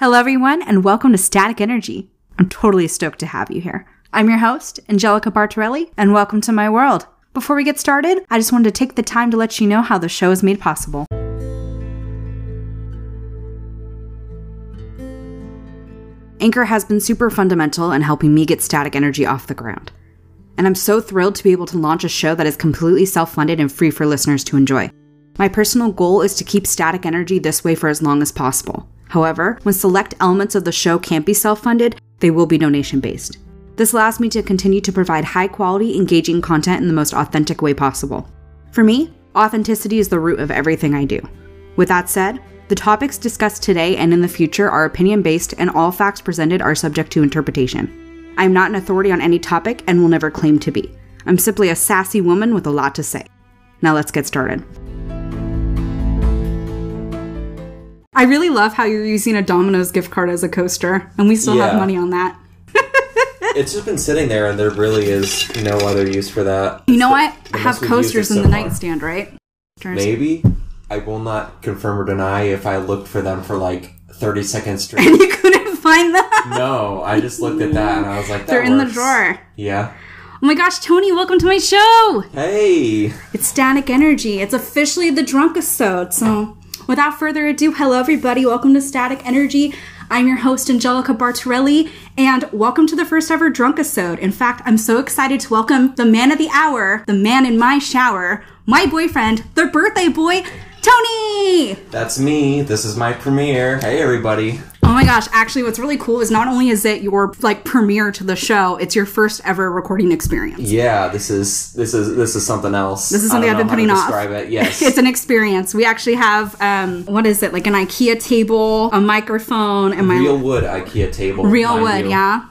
Hello, everyone, and welcome to Static Energy. I'm totally stoked to have you here. I'm your host, Angelica Bartorelli, and welcome to my world. Before we get started, I just wanted to take the time to let you know how the show is made possible. Anchor has been super fundamental in helping me get Static Energy off the ground. And I'm so thrilled to be able to launch a show that is completely self-funded and free for listeners to enjoy. My personal goal is to keep Static Energy this way for as long as possible. However, when select elements of the show can't be self-funded, they will be donation-based. This allows me to continue to provide high-quality, engaging content in the most authentic way possible. For me, authenticity is the root of everything I do. With that said, the topics discussed today and in the future are opinion-based, and all facts presented are subject to interpretation. I am not an authority on any topic and will never claim to be. I'm simply a sassy woman with a lot to say. Now let's get started. I really love how you're using a Domino's gift card as a coaster, and we still have money on that. It's just been sitting there, and there really is no other use for that. You know what? I have coasters in the nightstand, right? Maybe. I will not confirm or deny if I looked for them for like 30 seconds straight. And you couldn't find them? No, I just looked at that, and I was like, They're in the drawer. Yeah. Oh my gosh, Tony, welcome to my show! Hey! It's Static Energy. It's officially the Drunkisode, so without further ado, hello everybody, welcome to Static Energy. I'm your host, Angelica Bartorelli, and welcome to the first ever Drunkisode. In fact, I'm so excited to welcome the man of the hour, the man in my shower, my boyfriend, the birthday boy, Tony! That's me. This is my premiere. Hey, everybody. Oh my gosh, actually what's really cool is not only is it your premiere to the show, it's your first ever recording experience. Yeah, this is something else. This is something I've been putting off. Describe it. Yes. It's an experience. We actually have what is it? Like an IKEA table, a microphone, and my real wood IKEA table. Real wood, yeah.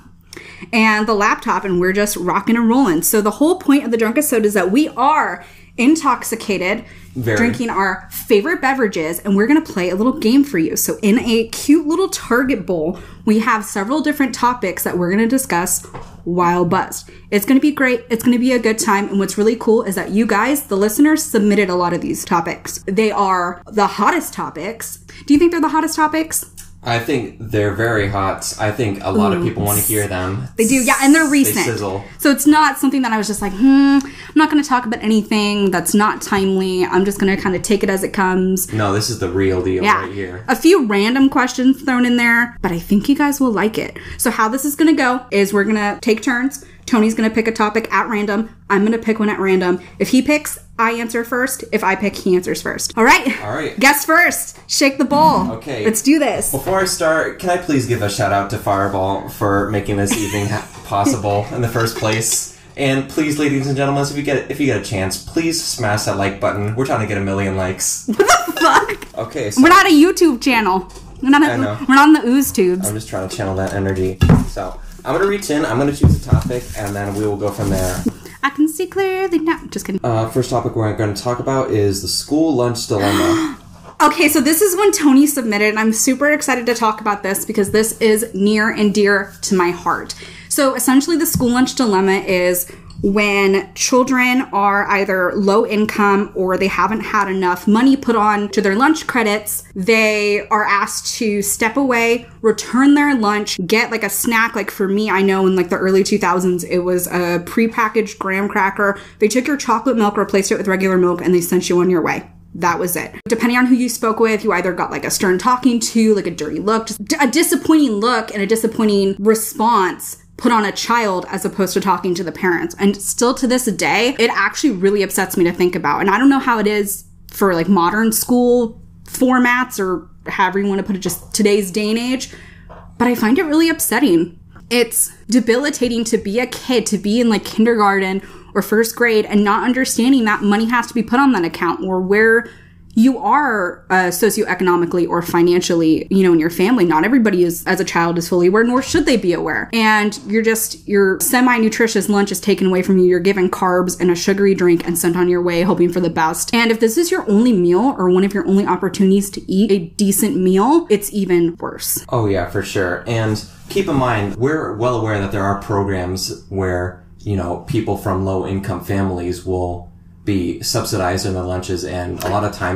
And the laptop, and we're just rocking and rolling. So the whole point of the Drunkisode is that we are intoxicated, drinking our favorite beverages, and we're going to play a little game for you. So in a cute little Target bowl, we have several different topics that we're going to discuss while buzzed. It's going to be great. It's going to be a good time. And what's really cool is that you guys, the listeners, submitted a lot of these topics. They are the hottest topics. Do you think they're the hottest topics? I think they're very hot. I think a lot of people want to hear them. They do, yeah, and they're recent. They sizzle. So it's not something that I was just like, I'm not going to talk about anything that's not timely. I'm just going to kind of take it as it comes. No, this is the real deal right here. A few random questions thrown in there, but I think you guys will like it. So how this is going to go is we're going to take turns. Tony's going to pick a topic at random. I'm going to pick one at random. If he picks, I answer first. If I pick, he answers first. All right? All right. Guess first. Shake the bowl. Okay. Let's do this. Before I start, can I please give a shout out to Fireball for making this evening possible in the first place? And please, ladies and gentlemen, if you get a chance, please smash that like button. We're trying to get 1 million likes. What the fuck? Okay. So we're not a YouTube channel. We're not on the ooze tubes. I'm just trying to channel that energy. So I'm going to reach in, I'm going to choose a topic, and then we will go from there. I can see clearly now. Just kidding. First topic we're going to talk about is the school lunch dilemma. Okay, so this is when Tony submitted, and I'm super excited to talk about this because this is near and dear to my heart. So essentially the school lunch dilemma is when children are either low income or they haven't had enough money put on to their lunch credits, they are asked to step away, return their lunch, get like a snack. Like for me, I know in like the early 2000s, it was a prepackaged graham cracker. They took your chocolate milk, replaced it with regular milk, and they sent you on your way. That was it. Depending on who you spoke with, you either got like a stern talking to, like a dirty look, just a disappointing look and a disappointing response put on a child as opposed to talking to the parents. And still to this day, it actually really upsets me to think about. And I don't know how it is for like modern school formats or however you want to put it, just today's day and age, but I find it really upsetting. It's debilitating to be a kid, to be in like kindergarten or first grade and not understanding that money has to be put on that account, or where you are socioeconomically or financially, in your family. Not everybody is, as a child, is fully aware, nor should they be aware. And your semi-nutritious lunch is taken away from you. You're given carbs and a sugary drink and sent on your way, hoping for the best. And if this is your only meal or one of your only opportunities to eat a decent meal, it's even worse. Oh yeah, for sure. And keep in mind, we're well aware that there are programs where, people from low-income families will be subsidized in their lunches, and a lot of times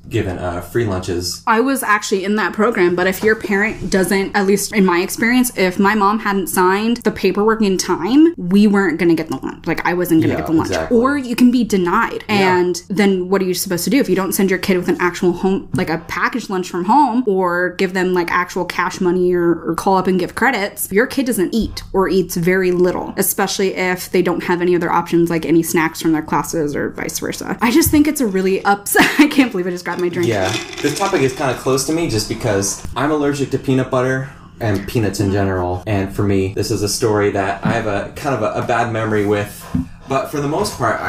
given free lunches. I was actually in that program, but if your parent doesn't, at least in my experience, if my mom hadn't signed the paperwork in time, we weren't going to get the lunch. Like, I wasn't going to get the lunch. Exactly. Or you can be denied. And then what are you supposed to do? If you don't send your kid with an actual home, like a packaged lunch from home, or give them like actual cash money or call up and give credits, your kid doesn't eat or eats very little, especially if they don't have any other options like any snacks from their classes or vice versa. I just think it's a really I can't believe I just got my drink. Yeah, this topic is kind of close to me just because I'm allergic to peanut butter and peanuts in general. And for me, this is a story that I have a kind of a bad memory with. But for the most part,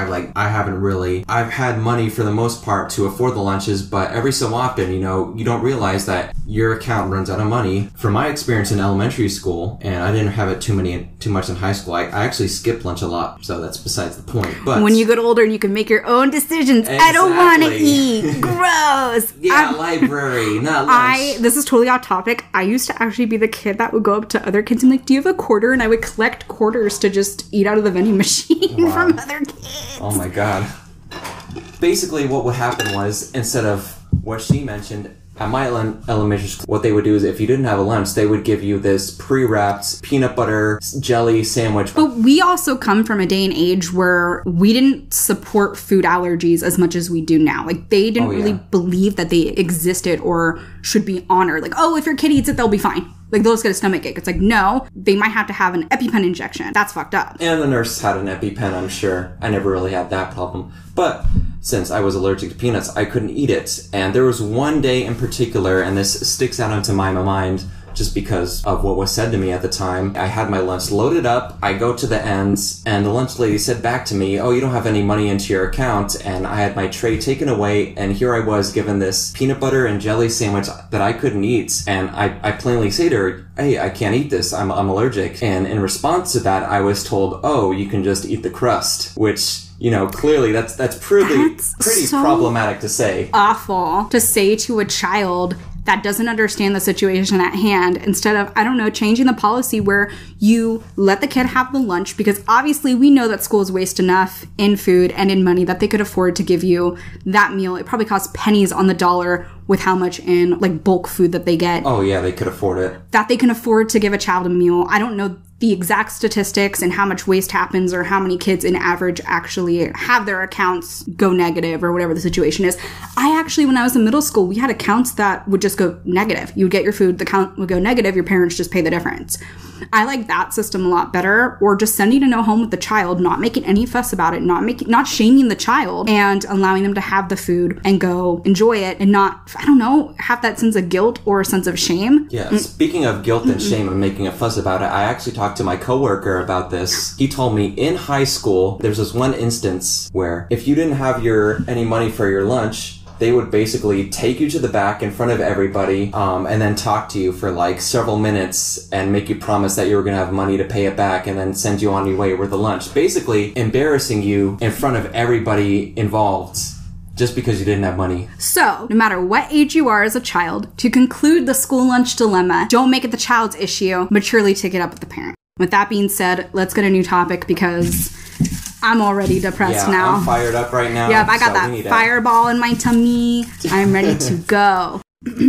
I've had money for the most part to afford the lunches, but every so often, you don't realize that your account runs out of money. From my experience in elementary school, and I didn't have it too much in high school, I actually skipped lunch a lot, so that's besides the point. But when you get older and you can make your own decisions, exactly. I don't want to eat. Gross. Library, not lunch. This is totally off topic. I used to actually be the kid that would go up to other kids and like, do you have a quarter? And I would collect quarters to just eat out of the vending machine. From other kids. Oh my god. Basically, what would happen was, instead of what she mentioned, at my elementary school, what they would do is if you didn't have a lunch, they would give you this pre-wrapped peanut butter jelly sandwich. But we also come from a day and age where we didn't support food allergies as much as we do now. Like, they didn't really believe that they existed or should be honored. Like, oh, if your kid eats it, they'll be fine. Like, they'll just get a stomach ache. It's like, no, they might have to have an EpiPen injection. That's fucked up. And the nurse had an EpiPen, I'm sure. I never really had that problem. But since I was allergic to peanuts, I couldn't eat it. And there was one day in particular, and this sticks out into my mind just because of what was said to me at the time. I had my lunch loaded up. I go to the ends, and the lunch lady said back to me, oh, you don't have any money into your account. And I had my tray taken away, and here I was given this peanut butter and jelly sandwich that I couldn't eat. And I plainly say to her, hey, I can't eat this. I'm allergic. And in response to that, I was told, oh, you can just eat the crust, which, clearly that's pretty so problematic to say. Awful to say to a child that doesn't understand the situation at hand, instead of, I don't know, changing the policy where you let the kid have the lunch, because obviously we know that schools waste enough in food and in money that they could afford to give you that meal. It probably costs pennies on the dollar with how much in like bulk food that they get. Oh yeah, they could afford it. That they can afford to give a child a meal. I don't know the exact statistics and how much waste happens or how many kids in average actually have their accounts go negative or whatever the situation is. I actually, when I was in middle school, we had accounts that would just go negative. You would get your food, the account would go negative, your parents just pay the difference. I like that system a lot better, or just sending a note home with the child, not making any fuss about it, not shaming the child, and allowing them to have the food and go enjoy it, and not, I don't know, have that sense of guilt or a sense of shame. Yeah, speaking of guilt and shame and making a fuss about it, I actually talked to my coworker about this. He told me in high school, there's this one instance where if you didn't have any money for your lunch, they would basically take you to the back in front of everybody, and then talk to you for like several minutes and make you promise that you were going to have money to pay it back and then send you on your way with the lunch. Basically embarrassing you in front of everybody involved just because you didn't have money. So, no matter what age you are as a child, to conclude the school lunch dilemma, don't make it the child's issue, maturely take it up with the parent. With that being said, let's get a new topic because I'm already depressed now. I'm fired up right now. Yep, I got that fireball in my tummy. I'm ready to go.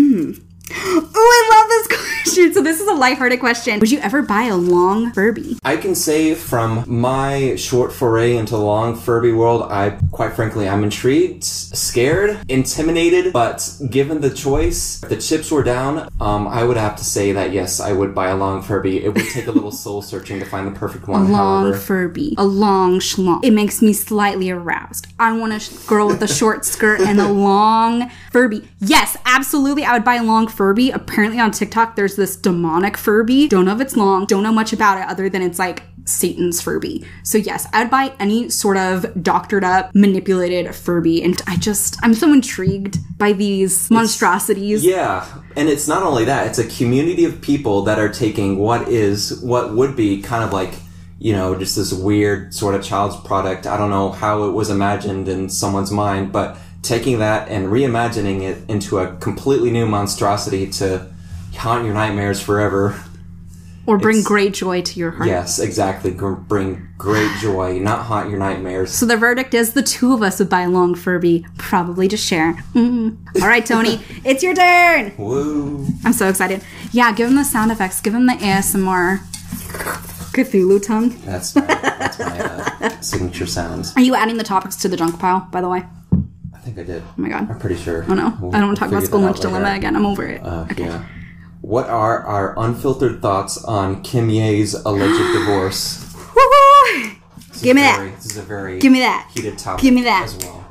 Oh, I love this question. So this is a lighthearted question. Would you ever buy a long Furby? I can say from my short foray into the long Furby world, quite frankly, I'm intrigued, scared, intimidated, but given the choice, if the chips were down, I would have to say that yes, I would buy a long Furby. It would take a little soul searching to find the perfect one. A long Furby. A long schlong. It makes me slightly aroused. I want a girl with a short skirt and a long Furby. Yes, absolutely, I would buy a long Furby. Apparently on TikTok, there's this demonic Furby. Don't know if it's long. Don't know much about it other than it's like Satan's Furby. So yes, I'd buy any sort of doctored up, manipulated Furby. And I'm so intrigued by these monstrosities. Yeah. And it's not only that, it's a community of people that are taking what would be kind of like, just this weird sort of child's product. I don't know how it was imagined in someone's mind, but taking that and reimagining it into a completely new monstrosity to haunt your nightmares forever. Or bring great joy to your heart. Yes, exactly. Bring great joy, not haunt your nightmares. So the verdict is the two of us would buy a long Furby, probably to share. All right, Tony, it's your turn. Woo. I'm so excited. Yeah, give him the sound effects. Give him the ASMR Cthulhu tongue. That's my signature sounds. Are you adding the topics to the junk pile, by the way? I think I did. Oh my God. I'm pretty sure. Oh no. I don't want to talk about school lunch dilemma again. I'm over it. Okay. Yeah. What are our unfiltered thoughts on Kim Ye's alleged divorce? Woo-hoo! Give me that. This is a very Give me that. heated topic. Give me that. As well.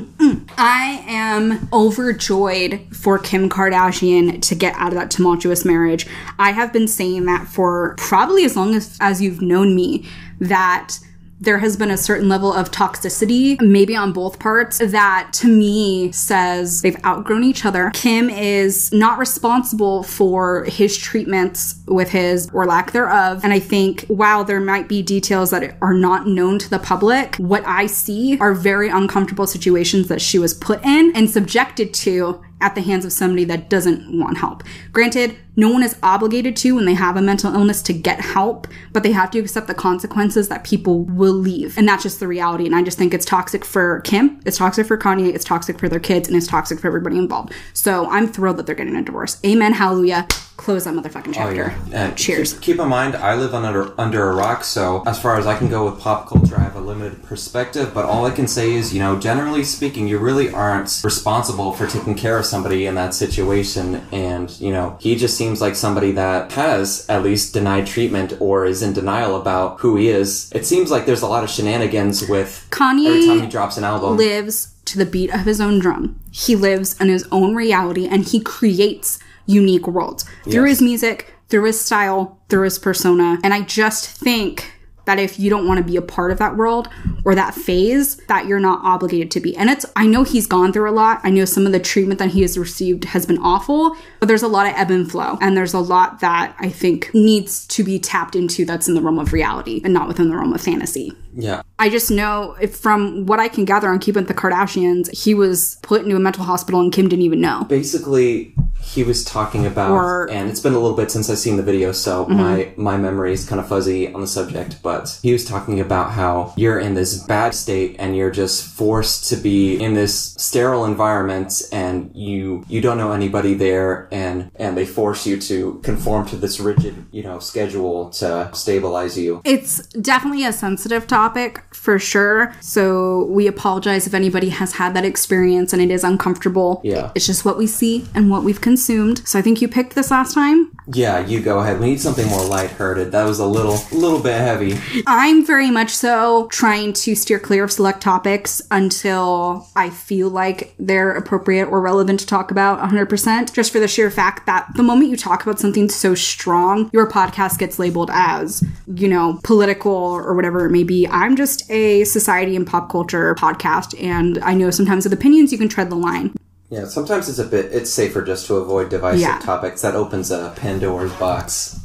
I am overjoyed for Kim Kardashian to get out of that tumultuous marriage. I have been saying that for probably as long as you've known me, that there has been a certain level of toxicity, maybe on both parts, that to me says they've outgrown each other. Kim is not responsible for his treatments with his or lack thereof. And I think while there might be details that are not known to the public, what I see are very uncomfortable situations that she was put in and subjected to at the hands of somebody that doesn't want help. Granted, no one is obligated to when they have a mental illness to get help, but they have to accept the consequences that people will leave. And that's just the reality. And I just think it's toxic for Kim, it's toxic for Kanye, it's toxic for their kids, and it's toxic for everybody involved. So I'm thrilled that they're getting a divorce. Amen, hallelujah. Close that motherfucking chapter. Oh, yeah. Cheers. Keep in mind, I live under a rock, so as far as I can go with pop culture, I have a limited perspective, but all I can say is, generally speaking, you really aren't responsible for taking care of somebody in that situation, and, he just seems like somebody that has at least denied treatment or is in denial about who he is. It seems like there's a lot of shenanigans with Kanye every time he drops an album. Lives to the beat of his own drum. He lives in his own reality, and he creates unique worlds through his music, through his style, through his persona. And I just think that if you don't want to be a part of that world or that phase, that you're not obligated to be. And I know he's gone through a lot. I know some of the treatment that he has received has been awful, but there's a lot of ebb and flow. And there's a lot that I think needs to be tapped into that's in the realm of reality and not within the realm of fantasy. Yeah. I just know from what I can gather on Keeping Up with the Kardashians, he was put into a mental hospital and Kim didn't even know. Basically, he was talking about, and it's been a little bit since I've seen the video, so my memory is kind of fuzzy on the subject, but he was talking about how you're in this bad state and you're just forced to be in this sterile environment and you don't know anybody there, and they force you to conform to this rigid, schedule to stabilize you. It's definitely a sensitive topic for sure, so we apologize if anybody has had that experience and it is uncomfortable. Yeah. It's just what we see and what we've consumed. So I think you picked this last time. Yeah, you go ahead. We need something more lighthearted. That was a little bit heavy. I'm very much so trying to steer clear of select topics until I feel like they're appropriate or relevant to talk about 100%, just for the sheer fact that the moment you talk about something so strong, your podcast gets labeled as, political or whatever it may be. I'm just a society and pop culture podcast, and I know sometimes with opinions you can tread the line. Yeah, sometimes it's safer just to avoid divisive topics. That opens a Pandora's box.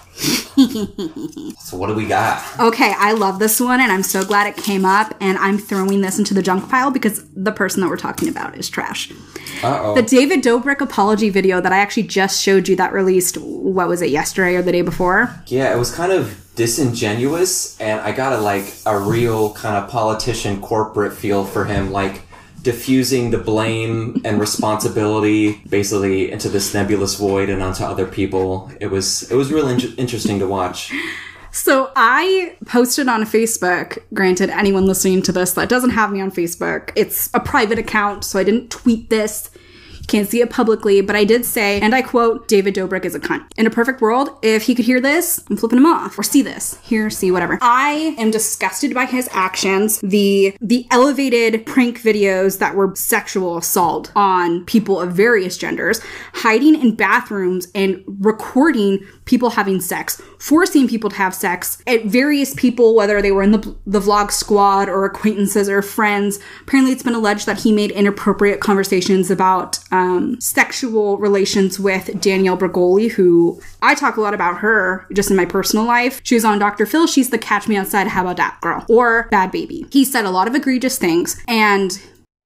So what do we got? Okay, I love this one, and I'm so glad it came up, and I'm throwing this into the junk pile because the person that we're talking about is trash. Uh-oh. The David Dobrik apology video that I actually just showed you that released, what was it, yesterday or the day before? Yeah, it was kind of disingenuous, and I got a real kind of politician corporate feel for him, diffusing the blame and responsibility basically into this nebulous void and onto other people. It was really interesting to watch. So I posted on Facebook, granted, anyone listening to this that doesn't have me on Facebook, it's a private account, so I didn't tweet this. You can't see it publicly, but I did say, and I quote, David Dobrik is a cunt. In a perfect world, if he could hear this, I'm flipping him off. Or see this. Hear, see, whatever. I am disgusted by his actions. The elevated prank videos that were sexual assault on people of various genders, hiding in bathrooms and recording people having sex, forcing people to have sex at various people, whether they were in the vlog squad or acquaintances or friends. Apparently it's been alleged that he made inappropriate conversations about sexual relations with Danielle Bregoli, who I talk a lot about her just in my personal life. She was on Dr. Phil. She's the Catch Me Outside, How About That girl, or Bad Baby. He said a lot of egregious things, and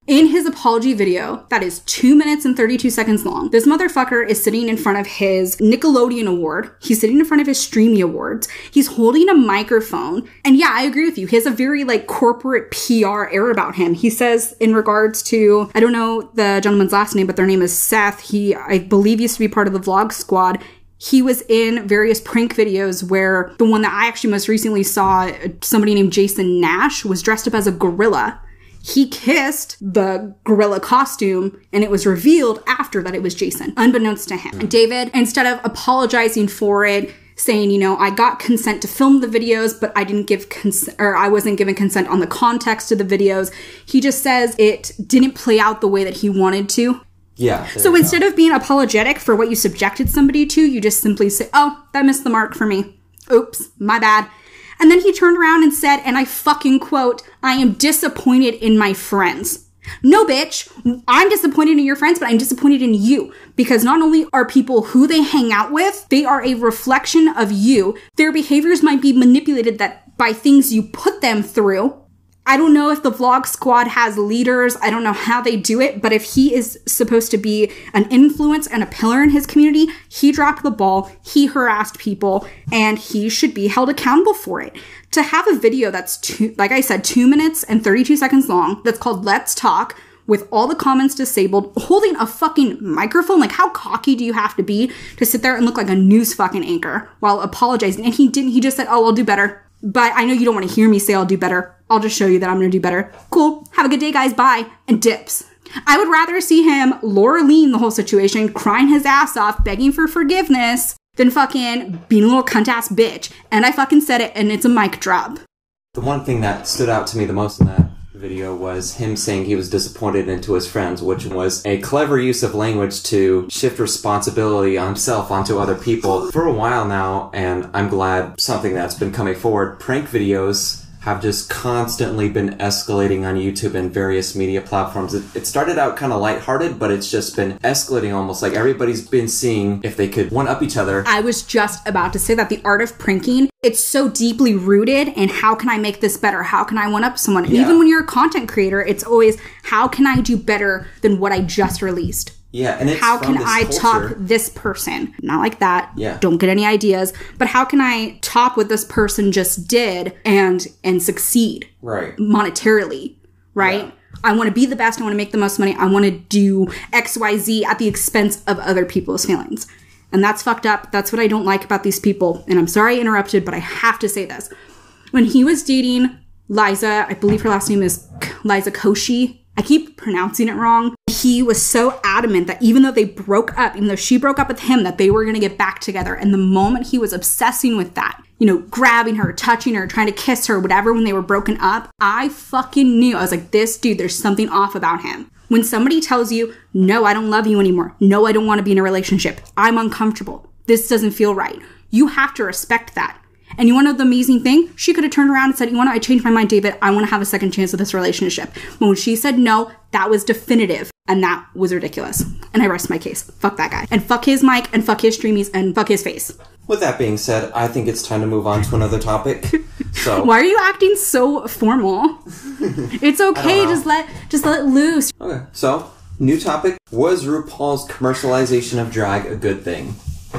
In his apology video, that is 2 minutes and 32 seconds long, this motherfucker is sitting in front of his Nickelodeon award. He's sitting in front of his Streamy awards. He's holding a microphone. And yeah, I agree with you. He has a very like corporate PR air about him. He says in regards to, I don't know the gentleman's last name, but their name is Seth. He, I believe, used to be part of the Vlog Squad. He was in various prank videos where the one that I actually most recently saw, somebody named Jason Nash was dressed up as a gorilla. He kissed the gorilla costume, and it was revealed after that it was Jason, unbeknownst to him. And David, instead of apologizing for it, saying, you know, I got consent to film the videos, but I didn't give consent, or I wasn't given consent on the context of the videos, he just says it didn't play out the way that he wanted to. Yeah. So instead of being apologetic for what you subjected somebody to, you just simply say, oh, that missed the mark for me. Oops, my bad. And then he turned around and said, and I fucking quote, I am disappointed in my friends. No, bitch. I'm disappointed in your friends, but I'm disappointed in you. Because not only are people who they hang out with, they are a reflection of you. Their behaviors might be manipulated by things you put them through. I don't know if the Vlog Squad has leaders. I don't know how they do it, but if he is supposed to be an influence and a pillar in his community, he dropped the ball, he harassed people, and he should be held accountable for it. To have a video that's, like I said, 2 minutes and 32 seconds long, that's called Let's Talk, with all the comments disabled, holding a fucking microphone, like how cocky do you have to be to sit there and look like a news fucking anchor while apologizing? And he didn't, he just said, oh, I'll do better. But I know you don't want to hear me say I'll do better. I'll just show you that I'm going to do better. Cool. Have a good day, guys. Bye. And dips. I would rather see him Laura Lean the whole situation, crying his ass off, begging for forgiveness, than fucking being a little cunt-ass bitch. And I fucking said it, and it's a mic drop. The one thing that stood out to me the most in that video was him saying he was disappointed into his friends, which was a clever use of language to shift responsibility on himself onto other people for a while now. And I'm glad something that's been coming forward. Prank videos have just constantly been escalating on YouTube and various media platforms. It started out kind of lighthearted, but it's just been escalating almost like everybody's been seeing if they could one-up each other. I was just about to say that the art of pranking, it's so deeply rooted in how can I make this better? How can I one-up someone? And even when you're a content creator, it's always, how can I do better than what I just released? Yeah, and it's how can I top this person? Not like that. Yeah. Don't get any ideas. But how can I top what this person just did and succeed? Right. Monetarily, right? Yeah. I want to be the best. I want to make the most money. I want to do X, Y, Z at the expense of other people's feelings. And that's fucked up. That's what I don't like about these people. And I'm sorry I interrupted, but I have to say this. When he was dating Liza, I believe her last name is Liza Koshy. I keep pronouncing it wrong. He was so adamant that even though they broke up, even though she broke up with him, that they were going to get back together. And the moment he was obsessing with that, you know, grabbing her, touching her, trying to kiss her, whatever, when they were broken up, I fucking knew. I was like, this dude, there's something off about him. When somebody tells you, no, I don't love you anymore. No, I don't want to be in a relationship. I'm uncomfortable. This doesn't feel right. You have to respect that. And you want to know the amazing thing? She could have turned around and said, you want to, I changed my mind, David. I want to have a second chance with this relationship. But when she said no, that was definitive. And that was ridiculous. And I rest my case. Fuck that guy. And fuck his mic, and fuck his streamies, and fuck his face. With that being said, I think it's time to move on to another topic. So why are you acting so formal? It's okay. Just let it loose. Okay. So, new topic. Was RuPaul's commercialization of drag a good thing?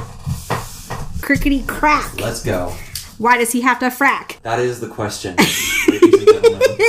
Crickety crack. Let's go. Why does he have to frack? That is the question, ladies and gentlemen.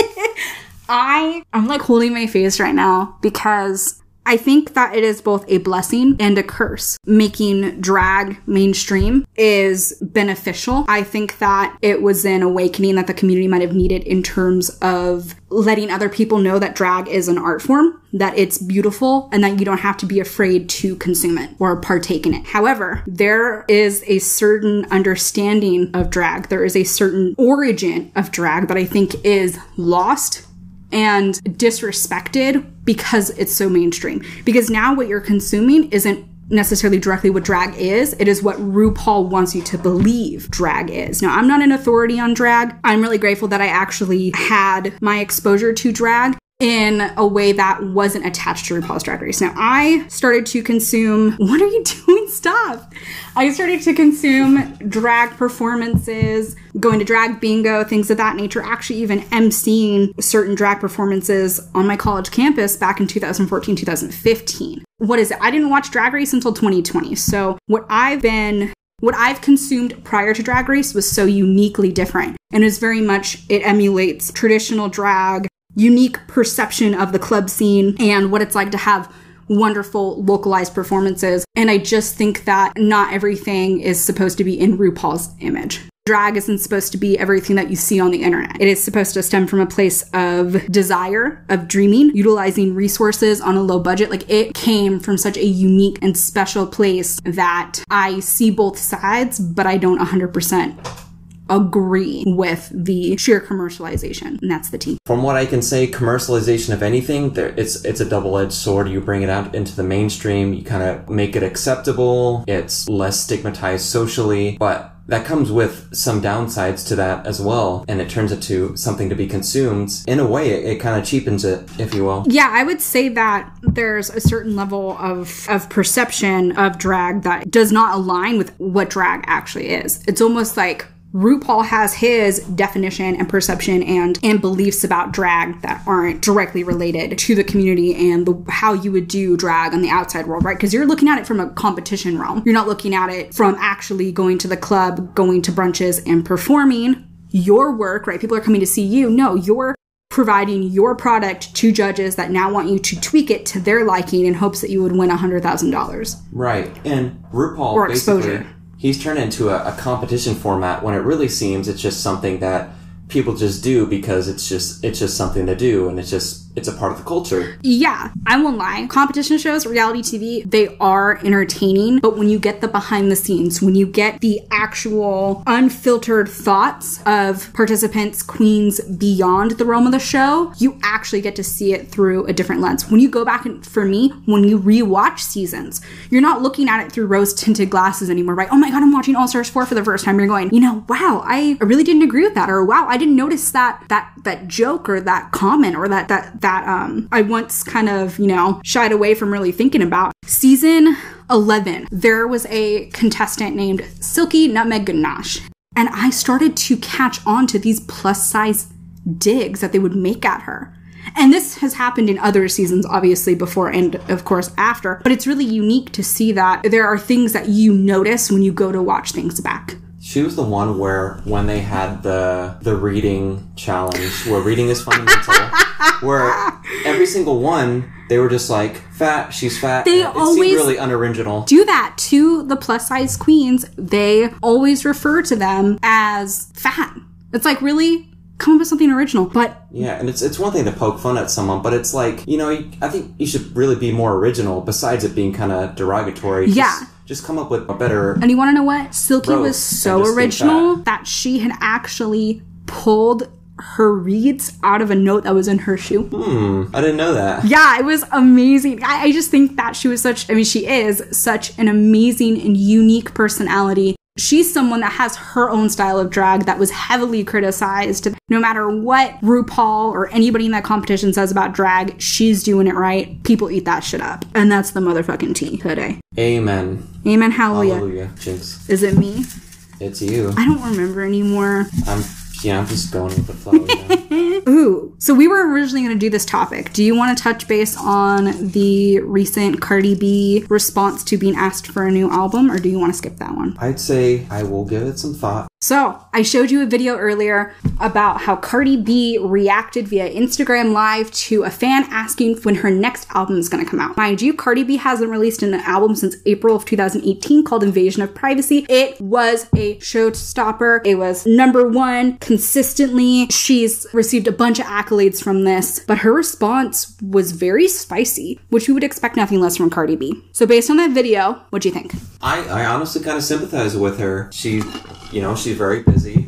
I'm like holding my face right now because I think that it is both a blessing and a curse. Making drag mainstream is beneficial. I think that it was an awakening that the community might have needed in terms of letting other people know that drag is an art form, that it's beautiful, and that you don't have to be afraid to consume it or partake in it. However, there is a certain understanding of drag. There is a certain origin of drag that I think is lost and disrespected because it's so mainstream. Because now what you're consuming isn't necessarily directly what drag is. It is what RuPaul wants you to believe drag is. Now, I'm not an authority on drag. I'm really grateful that I actually had my exposure to drag in a way that wasn't attached to RuPaul's Drag Race. Now, I started to consume... What are you doing? Stop! I started to consume drag performances, going to drag bingo, things of that nature, actually even emceeing certain drag performances on my college campus back in 2014, 2015. What is it? I didn't watch Drag Race until 2020. So what I've consumed prior to Drag Race was so uniquely different. And it's very much, it emulates traditional drag, unique perception of the club scene, and what it's like to have wonderful localized performances. And I just think that not everything is supposed to be in RuPaul's image. Drag isn't supposed to be everything that you see on the internet. It is supposed to stem from a place of desire, of dreaming, utilizing resources on a low budget. Like, it came from such a unique and special place that I see both sides, but I don't 100% agree with the sheer commercialization, and that's the tea. From what I can say, commercialization of anything, it's a double-edged sword. You bring it out into the mainstream, you kind of make it acceptable, it's less stigmatized socially, but that comes with some downsides to that as well, and it turns it to something to be consumed. In a way, it kind of cheapens it, if you will. Yeah, I would say that there's a certain level of perception of drag that does not align with what drag actually is. It's almost like RuPaul has his definition and perception and beliefs about drag that aren't directly related to the community and how you would do drag on the outside world, right? Because you're looking at it from a competition realm. You're not looking at it from actually going to the club, going to brunches, and performing your work, right? People are coming to see you. No, you're providing your product to judges that now want you to tweak it to their liking in hopes that you would win $100,000. Right. And RuPaul or exposure. He's turned it into a competition format when it really seems it's just something that people just do because it's just something to do, and it's a part of the culture. Yeah, I won't lie. Competition shows, reality TV, they are entertaining, but when you get the behind the scenes, when you get the actual unfiltered thoughts of participants, queens beyond the realm of the show, you actually get to see it through a different lens. When you go back and, for me, when you rewatch seasons, you're not looking at it through rose-tinted glasses anymore, right? Oh my God, I'm watching All Stars 4 for the first time. You're going, wow, I really didn't agree with that, or wow, I didn't notice that joke or that comment or that I once kind of, shied away from really thinking about. Season 11, there was a contestant named Silky Nutmeg Ganache, and I started to catch on to these plus size digs that they would make at her. And this has happened in other seasons, obviously, before and, of course, after. But it's really unique to see that there are things that you notice when you go to watch things back. She was the one where, when they had the reading challenge, where reading is fundamental, where every single one, they were just like, fat, she's fat. They always seemed really unoriginal. Do that to the plus-size queens. They always refer to them as fat. It's like, really? Come up with something original. But yeah, and it's one thing to poke fun at someone, but it's like, I think you should really be more original, besides it being kind of derogatory. Yeah. Just come up with a better... And you want to know what? Silky was so original that she had actually pulled her reeds out of a note that was in her shoe. I didn't know that. Yeah, it was amazing. I just think that she is such an amazing and unique personality. She's someone that has her own style of drag that was heavily criticized. No matter what RuPaul or anybody in that competition says about drag, she's doing it right. People eat that shit up. And that's the motherfucking tea today. Amen. Amen, hallelujah. Hallelujah, Jinx. Is it me? It's you. I don't remember anymore. I'm just going with the flow. Ooh. So we were originally going to do this topic. Do you want to touch base on the recent Cardi B response to being asked for a new album, or do you want to skip that one? I'd say I will give it some thought. So, I showed you a video earlier about how Cardi B reacted via Instagram Live to a fan asking when her next album is going to come out. Mind you, Cardi B hasn't released an album since April of 2018 called Invasion of Privacy. It was a showstopper. It was #1 consistently. She's received a bunch of accolades from this, but her response was very spicy, which we would expect nothing less from Cardi B. So based on that video, what'd you think? I honestly kind of sympathize with her. She's very busy, and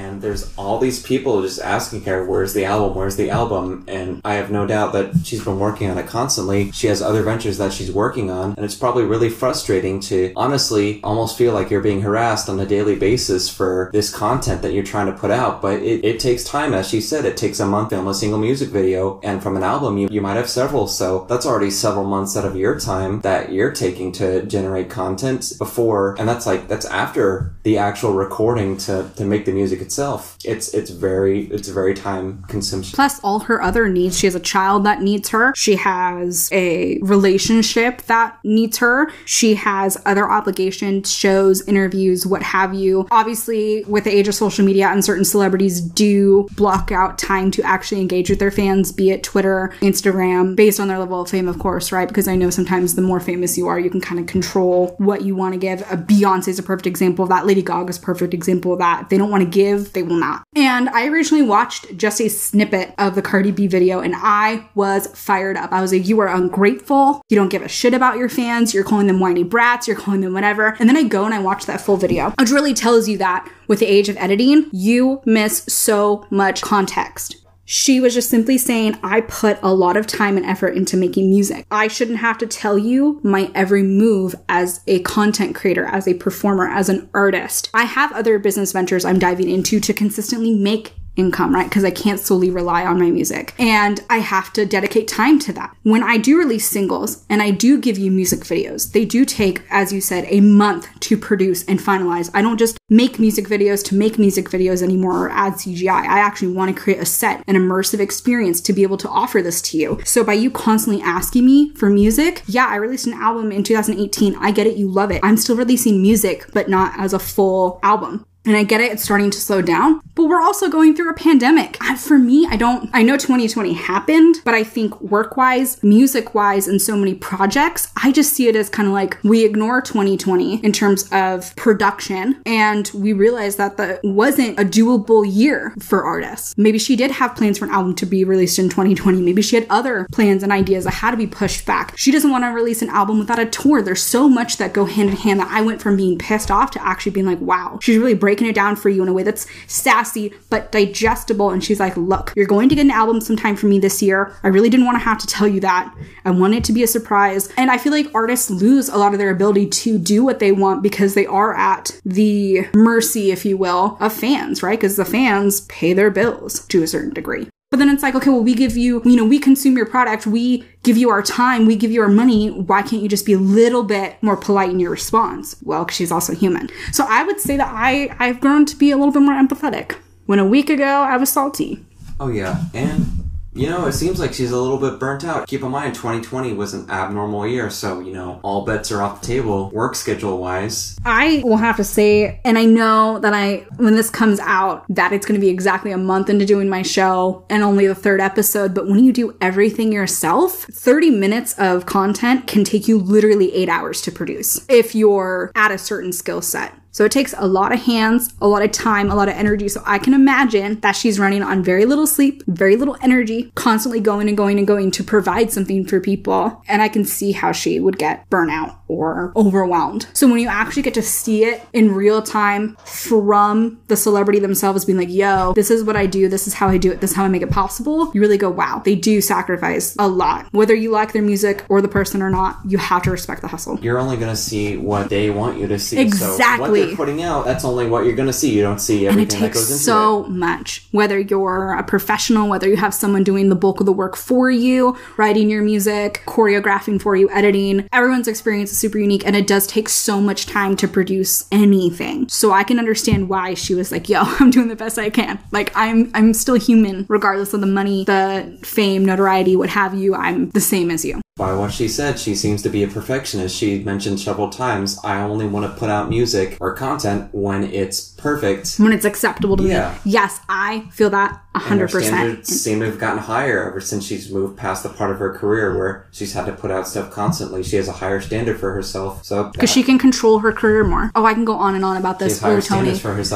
and there's all these people just asking her, where's the album, where's the album? And I have no doubt that she's been working on it constantly. She has other ventures that she's working on, and it's probably really frustrating to honestly almost feel like you're being harassed on a daily basis for this content that you're trying to put out. But it takes time. As she said, it takes a month to film a single music video, and from an album you might have several, so that's already several months out of your time that you're taking to generate content before, and that's after the actual recording to make the music itself. It's very time consuming. Plus all her other needs. She has a child that needs her. She has a relationship that needs her. She has other obligations, shows, interviews, what have you. Obviously, with the age of social media, and certain celebrities do block out time to actually engage with their fans, be it Twitter, Instagram, based on their level of fame, of course, right? Because I know sometimes the more famous you are, you can kind of control what you want to give. Beyonce's a perfect example of that. Lady Gaga's a perfect example of that. If they don't want to give, they will not. And I originally watched just a snippet of the Cardi B video, and I was fired up. I was like, you are ungrateful. You don't give a shit about your fans. You're calling them whiny brats. You're calling them whatever. And then I go and I watch that full video, which really tells you that with the age of editing, you miss so much context. She was just simply saying, I put a lot of time and effort into making music. I shouldn't have to tell you my every move as a content creator, as a performer, as an artist. I have other business ventures I'm diving into to consistently make income, right? Because I can't solely rely on my music. And I have to dedicate time to that. When I do release singles and I do give you music videos, they do take, as you said, a month to produce and finalize. I don't just make music videos to make music videos anymore or add CGI. I actually want to create a set, an immersive experience to be able to offer this to you. So by you constantly asking me for music, yeah, I released an album in 2018. I get it. You love it. I'm still releasing music, but not as a full album. And I get it, it's starting to slow down, but we're also going through a pandemic. For me, I know 2020 happened, but I think work-wise, music-wise, and so many projects, I just see it as kind of like we ignore 2020 in terms of production, and we realize that that wasn't a doable year for artists. Maybe she did have plans for an album to be released in 2020. Maybe she had other plans and ideas that had to be pushed back. She doesn't want to release an album without a tour. There's so much that go hand in hand that I went from being pissed off to actually being like, wow, she's really breaking it down for you in a way that's sassy but digestible. And she's like, look, you're going to get an album sometime from me this year. I really didn't want to have to tell you that. I want it to be a surprise. And I feel like artists lose a lot of their ability to do what they want because they are at the mercy, if you will, of fans, right? Because the fans pay their bills to a certain degree. But then it's like, okay, well, we give you, we consume your product, we give you our time, we give you our money. Why can't you just be a little bit more polite in your response? Well, because she's also human. So I would say that I've grown to be a little bit more empathetic. When a week ago, I was salty. Oh, yeah. And it seems like she's a little bit burnt out. Keep in mind, 2020 was an abnormal year, so, all bets are off the table, work schedule-wise. I will have to say, and I know that when this comes out, that it's going to be exactly a month into doing my show and only the third episode, but when you do everything yourself, 30 minutes of content can take you literally 8 hours to produce if you're at a certain skill set. So it takes a lot of hands, a lot of time, a lot of energy. So I can imagine that she's running on very little sleep, very little energy, constantly going and going and going to provide something for people. And I can see how she would get burnout or overwhelmed. So when you actually get to see it in real time from the celebrity themselves being like, yo, this is what I do, this is how I do it, this is how I make it possible, you really go, wow, they do sacrifice a lot. Whether you like their music or the person or not, you have to respect the hustle. You're only going to see what they want you to see. Exactly. So what they're putting out, that's only what you're going to see. You don't see everything that goes into it. And it takes so much. Whether you're a professional, whether you have someone doing the bulk of the work for you, writing your music, choreographing for you, editing, everyone's experience is super unique, and it does take so much time to produce anything. So I can understand why she was like, yo, I'm doing the best I can. Like, I'm still human, regardless of the money, the fame, notoriety, what have you. I'm the same as you. By what she said, she seems to be a perfectionist. She mentioned several times, I only want to put out music or content when it's perfect. When it's acceptable to me. Yes, I feel that 100%. And her standards seem to have gotten higher ever since she's moved past the part of her career where she's had to put out stuff constantly. She has a higher standard for herself. So because she can control her career more. Oh, I can go on and on about this. She has higher standards for herself.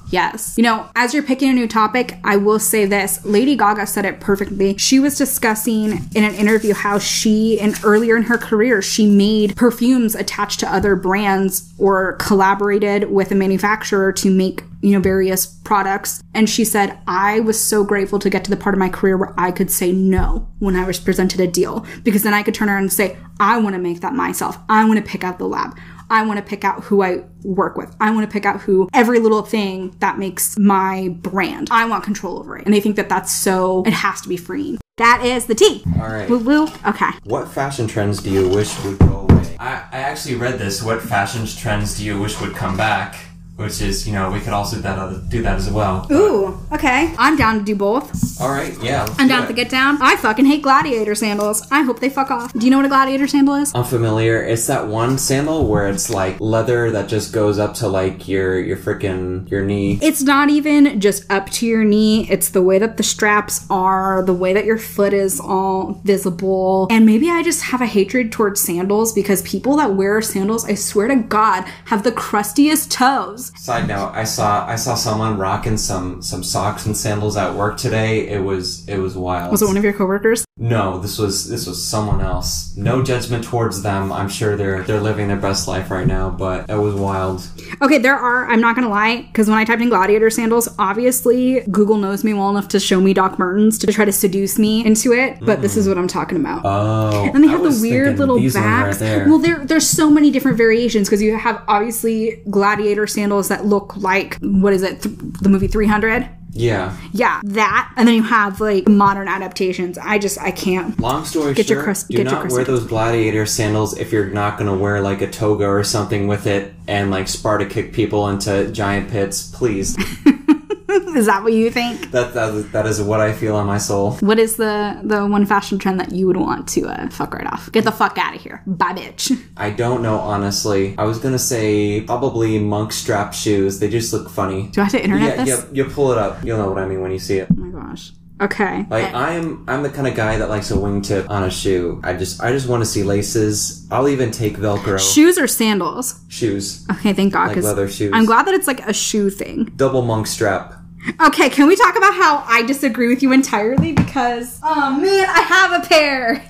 Yes. You know, as you're picking a new topic, I will say this. Lady Gaga said it perfectly. She was discussing in an interview how earlier in her career, she made perfumes attached to other brands or collaborated with a manufacturer to make, you know, various products. And she said, I was so grateful to get to the part of my career where I could say no when I was presented a deal, because then I could turn around and say, I want to make that myself. I want to pick out the lab. I want to pick out who I work with. I want to pick out every little thing that makes my brand. I want control over it. And I think that that's so, it has to be freeing. That is the tea. All right. Woo woo. Okay. What fashion trends do you wish would go away? I actually read this. What fashion trends do you wish would come back? Which is, you know, we could also do that as well. Ooh, okay. I'm down to do both. All right, yeah. I'm down to get down. I fucking hate gladiator sandals. I hope they fuck off. Do you know what a gladiator sandal is? I'm familiar. It's that one sandal where it's like leather that just goes up to like your knee. It's not even just up to your knee. It's the way that the straps are, the way that your foot is all visible. And maybe I just have a hatred towards sandals because people that wear sandals, I swear to God, have the crustiest toes. Side note, I saw someone rocking some socks and sandals at work today. It was wild. Was it one of your coworkers? No, this was someone else. No judgment towards them. I'm sure they're living their best life right now, but it was wild. Okay, I'm not gonna lie, because when I typed in gladiator sandals, obviously Google knows me well enough to show me Doc Martens to try to seduce me into it, but this is what I'm talking about. Oh. And they have the weird little backs. Right well, there's so many different variations, because you have obviously gladiator sandals that look like, what is it, the movie 300? Yeah. Yeah, that. And then you have like modern adaptations. I can't. Long story short, do not wear those gladiator sandals if you're not going to wear like a toga or something with it and like Sparta kick people into giant pits, please. Is that what you think? That is what I feel on my soul. What is the one fashion trend that you would want to fuck right off? Get the fuck out of here. Bye, bitch. I don't know, honestly. I was going to say probably monk strap shoes. They just look funny. Do I have to internet this? Yeah, you pull it up. You'll know what I mean when you see it. Oh my gosh. Okay. Like I'm the kind of guy that likes a wingtip on a shoe. I just want to see laces. I'll even take Velcro. Shoes or sandals? Shoes. Okay, thank God. Like leather shoes. I'm glad that it's like a shoe thing. Double monk strap. Okay, can we talk about how I disagree with you entirely? Because, oh man, I have a pair.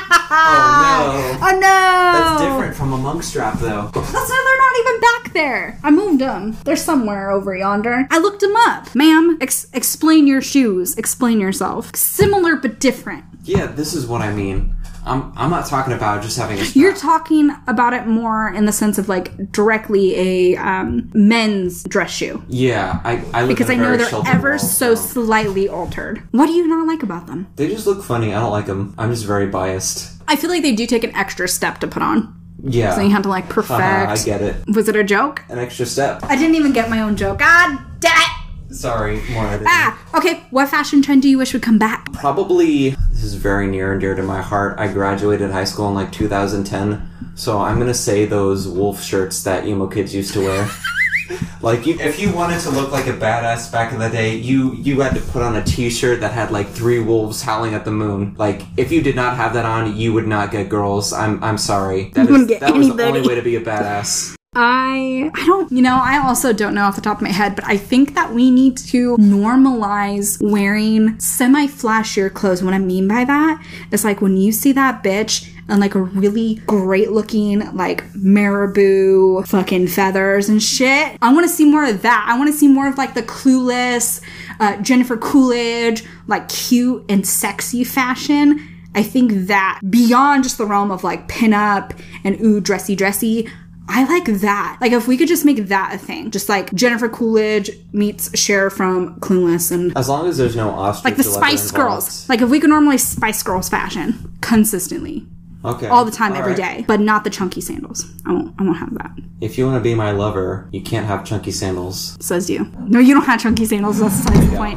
Oh no. Oh no. That's different from a monk strap though. They're not even back there. I moved them. They're somewhere over yonder. I looked them up. Ma'am, explain your shoes. Explain yourself. Similar but different. Yeah, this is what I mean. I'm not talking about just having a strap. You're talking about it more in the sense of like directly a men's dress shoe. Yeah, I because I know they're ever so slightly altered. What do you not like about them? They just look funny. I don't like them. I'm just very biased. I feel like they do take an extra step to put on. Yeah. So you have to like perfect. I get it. Was it a joke? An extra step. I didn't even get my own joke. God damn it! Sorry, more editing. Okay. What fashion trend do you wish would come back? Probably, this is very near and dear to my heart. I graduated high school in like 2010, so I'm gonna say those wolf shirts that emo kids used to wear. Like, if you wanted to look like a badass back in the day, you had to put on a t-shirt that had like 3 wolves howling at the moon. Like, if you did not have that on, you would not get girls. I'm sorry. That was the only way to be a badass. I don't, I also don't know off the top of my head, but I think that we need to normalize wearing semi-flashier clothes. What I mean by that is like when you see that bitch and like a really great looking like marabou fucking feathers and shit, I want to see more of that. I want to see more of like the Clueless, Jennifer Coolidge, like cute and sexy fashion. I think that beyond just the realm of like pinup and ooh, dressy, I like that. Like, if we could just make that a thing. Just like Jennifer Coolidge meets Cher from Clueless. And as long as there's no ostrich. Like the Spice Girls. Like, if we could normalize Spice Girls fashion consistently. Okay. All the time, every day. But not the chunky sandals. I won't have that. If you want to be my lover, you can't have chunky sandals. Says you. No, you don't have chunky sandals. That's the point.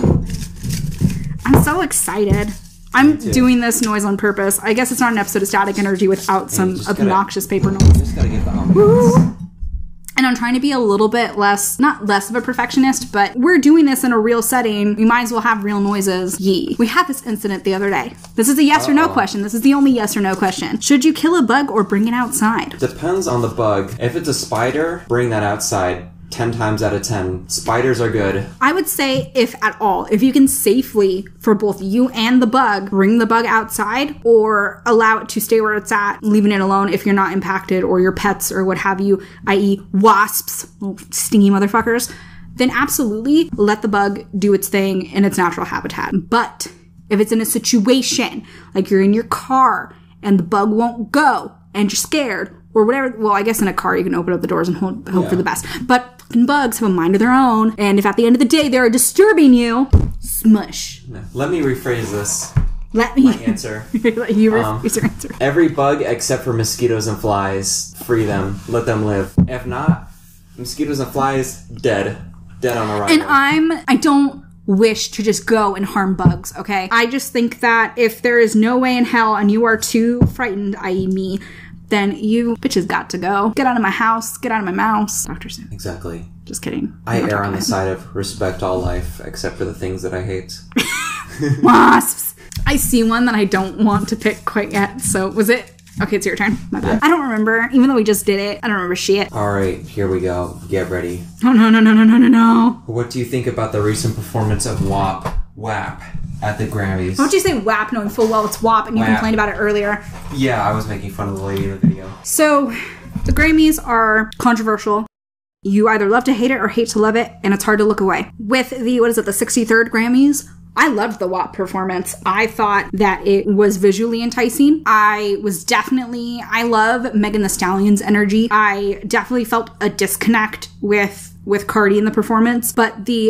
I'm so excited. I'm doing this noise on purpose. I guess it's not an episode of Static Energy without some obnoxious paper noise. Just gotta get the ambiance. And I'm trying to be a little bit not less of a perfectionist, but we're doing this in a real setting. We might as well have real noises. We had this incident the other day. This is a yes or no question. This is the only yes or no question. Should you kill a bug or bring it outside? Depends on the bug. If it's a spider, bring that outside. 10 times out of 10. Spiders are good. I would say, if at all, if you can safely, for both you and the bug, bring the bug outside or allow it to stay where it's at, leaving it alone if you're not impacted or your pets or what have you, i.e. wasps, little stingy motherfuckers, then absolutely let the bug do its thing in its natural habitat. But if it's in a situation like you're in your car and the bug won't go and you're scared or whatever, well, I guess in a car you can open up the doors and hope for the best. But bugs have a mind of their own, and if at the end of the day they're disturbing you, smush. Let me rephrase this. Let me answer. You rephrase your answer. Every bug except for mosquitoes and flies, free them, let them live. If not, mosquitoes and flies, dead on arrival. And I don't wish to just go and harm bugs, okay? I just think that if there is no way in hell and you are too frightened, i.e. me, then you bitches got to go. Get out of my house. Get out of my mouse. Dr. Seuss. Exactly. Just kidding. I err on the side of respect all life, except for the things that I hate. Wasps. I see one that I don't want to pick quite yet. So was it? Okay, it's your turn. My bad. I don't remember. Even though we just did it, I don't remember shit. All right, here we go. Get ready. Oh, no. What do you think about the recent performance of WAP at the Grammys? Why don't you say WAP knowing full well it's WAP and you complained about it earlier? Yeah, I was making fun of the lady in the video. So, the Grammys are controversial. You either love to hate it or hate to love it, and it's hard to look away. With the 63rd Grammys, I loved the WAP performance. I thought that it was visually enticing. I love Megan Thee Stallion's energy. I definitely felt a disconnect with Cardi in the performance, but the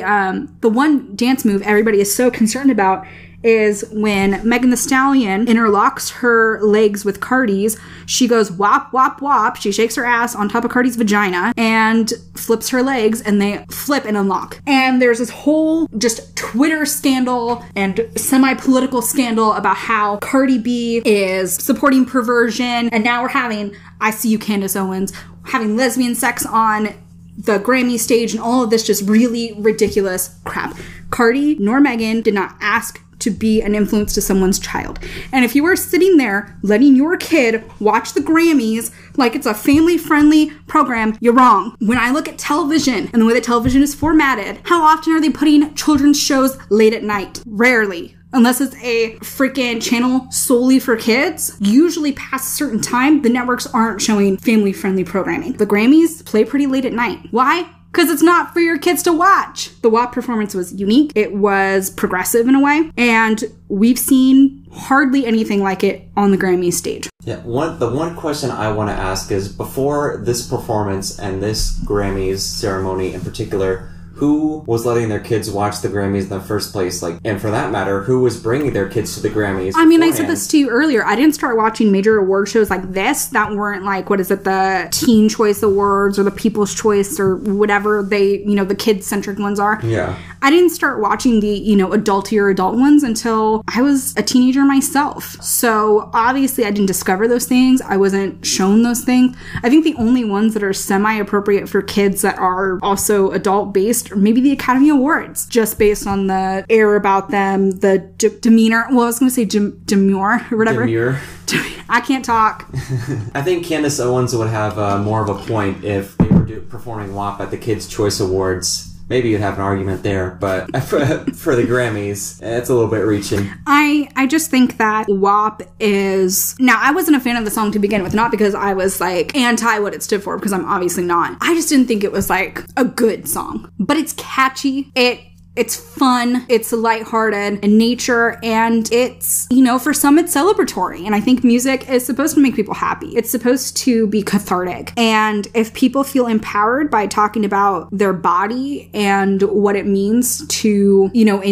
one dance move everybody is so concerned about is when Megan Thee Stallion interlocks her legs with Cardi's. She goes wop, wop, wop. She shakes her ass on top of Cardi's vagina and flips her legs, and they flip and unlock. And there's this whole just Twitter scandal and semi-political scandal about how Cardi B is supporting perversion. And now we're having, I see you, Candace Owens, having lesbian sex on the Grammy stage and all of this just really ridiculous crap. Cardi nor Megan did not ask to be an influence to someone's child. And if you are sitting there letting your kid watch the Grammys like it's a family-friendly program, you're wrong. When I look at television and the way that television is formatted, how often are they putting children's shows late at night? Rarely. Unless it's a freaking channel solely for kids. Usually past a certain time, the networks aren't showing family-friendly programming. The Grammys play pretty late at night. Why? Because it's not for your kids to watch. The WAP performance was unique. It was progressive in a way. And we've seen hardly anything like it on the Grammy stage. Yeah, the one question I want to ask is, before this performance and this Grammys ceremony in particular, who was letting their kids watch the Grammys in the first place? Like, and for that matter, who was bringing their kids to the Grammys? I mean, I said this to you earlier. I didn't start watching major award shows like this that weren't like, what is it, the Teen Choice Awards or the People's Choice or whatever they, the kid-centric ones are. Yeah. I didn't start watching the, adultier adult ones until I was a teenager myself. So obviously I didn't discover those things. I wasn't shown those things. I think the only ones that are semi-appropriate for kids that are also adult-based, or maybe the Academy Awards, just based on the air about them, the demeanor. Well, I was going to say demure or whatever. Demure. I can't talk. I think Candace Owens would have more of a point if they were performing WAP at the Kids' Choice Awards. Maybe you'd have an argument there, but for the Grammys, it's a little bit reaching. I just think that WAP is... Now, I wasn't a fan of the song to begin with, not because I was, anti what it stood for, because I'm obviously not. I just didn't think it was, a good song. But it's catchy. It's fun, it's lighthearted in nature, and it's, for some it's celebratory. And I think music is supposed to make people happy. It's supposed to be cathartic. And if people feel empowered by talking about their body and what it means to,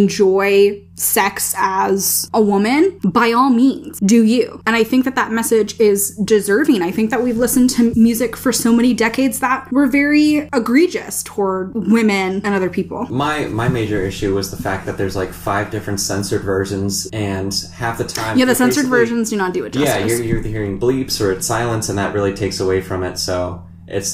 enjoy sex as a woman, by all means, do you. And I think that message is deserving. I think that we've listened to music for so many decades that were very egregious toward women and other people. My major issue was the fact that there's 5 different censored versions, and half the time... Yeah, the censored versions do not do it justice. Yeah, you're hearing bleeps or it's silence, and that really takes away from it. So it's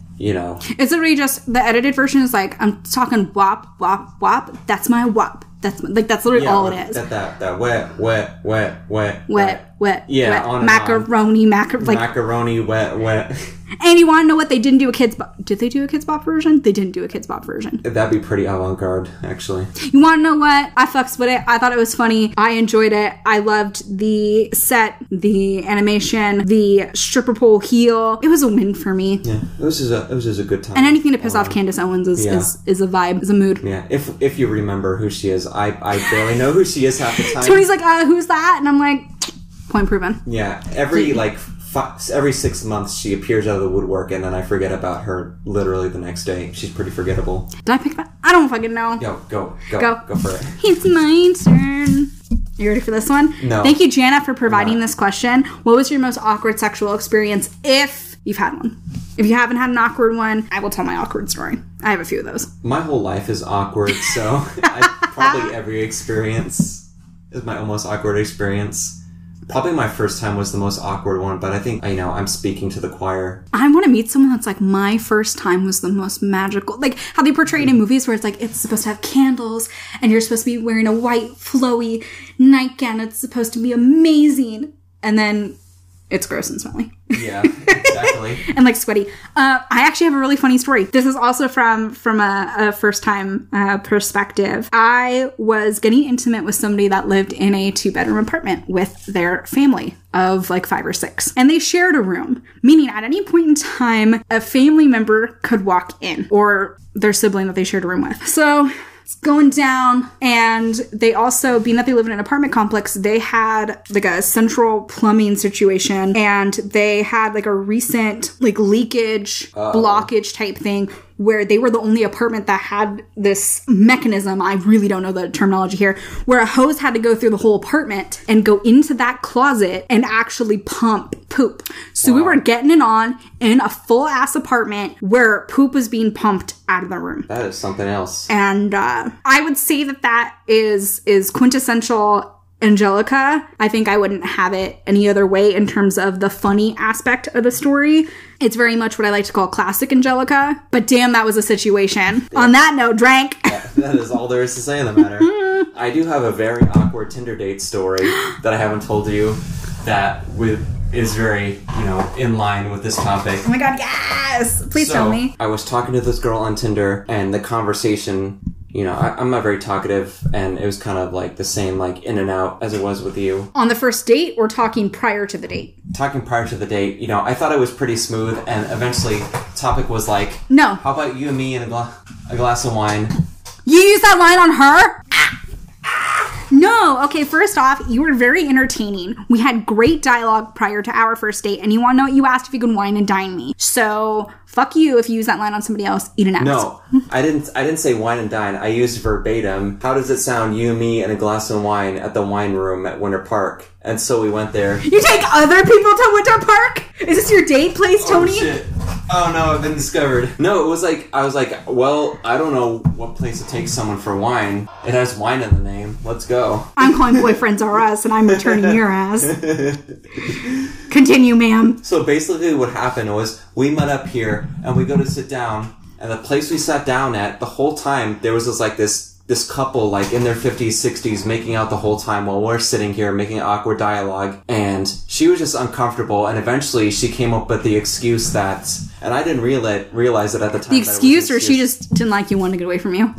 It's literally just, the edited version is I'm talking wop, wop, wop, that's my wop. That's literally all it is. That wet. Wet. Yeah, wet. Macaroni, macaroni, wet. And you want to know what they didn't do a Kids Bop? Did they do a Kids Bop version? They didn't do a Kids Bop version. That'd be pretty avant-garde, actually. You want to know what? I fucks with it. I thought it was funny. I enjoyed it. I loved the set, the animation, the stripper pole heel. It was a win for me. Yeah, it was just a good time. And anything to piss off Candace Owens is a vibe, is a mood. Yeah, if you remember who she is. I barely know who she is half the time. Tony's like, who's that? And I'm like, point proven. Yeah, every 6 months she appears out of the woodwork, and then I forget about her literally the next day. She's pretty forgettable. Did I pick that? I don't fucking know. Yo, go for it. It's my turn. You ready for this one? No. Thank you, Jana, for providing this question. What was your most awkward sexual experience, if you've had one? If you haven't had an awkward one, I will tell my awkward story. I have a few of those. My whole life is awkward, so probably every experience is my almost awkward experience. Probably my first time was the most awkward one, but I think, I'm speaking to the choir. I want to meet someone that's like, my first time was the most magical. Like, how they portray it in movies where it's like, it's supposed to have candles, and you're supposed to be wearing a white, flowy nightgown. It's supposed to be amazing. And then it's gross and smelly. Yeah, exactly. And like sweaty. I actually have a really funny story. This is also from a first time perspective. I was getting intimate with somebody that lived in a 2-bedroom apartment with their family of like 5 or 6. And they shared a room, meaning at any point in time, a family member could walk in, or their sibling that they shared a room with. So it's going down, and they also, being that they live in an apartment complex, they had like a central plumbing situation, and they had like a recent like leakage, blockage type thing, where they were the only apartment that had this mechanism, I really don't know the terminology here, where a hose had to go through the whole apartment and go into that closet and actually pump poop. So we were getting it on in a full-ass apartment where poop was being pumped out of the room. That is something else. And I would say that is quintessential Angelica. I think I wouldn't have it any other way in terms of the funny aspect of the story. It's very much what I like to call classic Angelica, but damn, that was a situation. Yeah. On that note, drank. Yeah, that is all there is to say in the matter. I do have a very awkward Tinder date story that I haven't told you that is very, in line with this topic. Oh my god, yes! Please tell me. I was talking to this girl on Tinder, and the conversation, I'm not very talkative, and it was kind of like the same, like, in and out as it was with you. On the first date, or talking prior to the date? Talking prior to the date, I thought it was pretty smooth, and eventually, topic was like, no. How about you and me and a glass of wine? You used that line on her? No. Okay, first off, you were very entertaining. We had great dialogue prior to our first date, and you want to know what? You asked if you could wine and dine me. So, fuck you if you use that line on somebody else. Eat an ass. No, I didn't say wine and dine. I used verbatim. How does it sound, you, me, and a glass of wine at the wine room at Winter Park? And so we went there. You take other people to Winter Park? Is this your date place, Tony? Oh, shit. Oh, no, I've been discovered. No, it was like, I was like, well, I don't know what place to take someone for wine. It has wine in the name. Let's go. I'm calling Boyfriends R Us, and I'm returning your ass. Continue, ma'am. So basically what happened was, we met up here, and we go to sit down, and the place we sat down at, the whole time, there was this couple, like, in their 50s, 60s, making out the whole time while we're sitting here making awkward dialogue. And she was just uncomfortable. And eventually she came up with the excuse that, and I didn't realize it at the time. The excuse, or she just didn't like you, wanted to get away from you?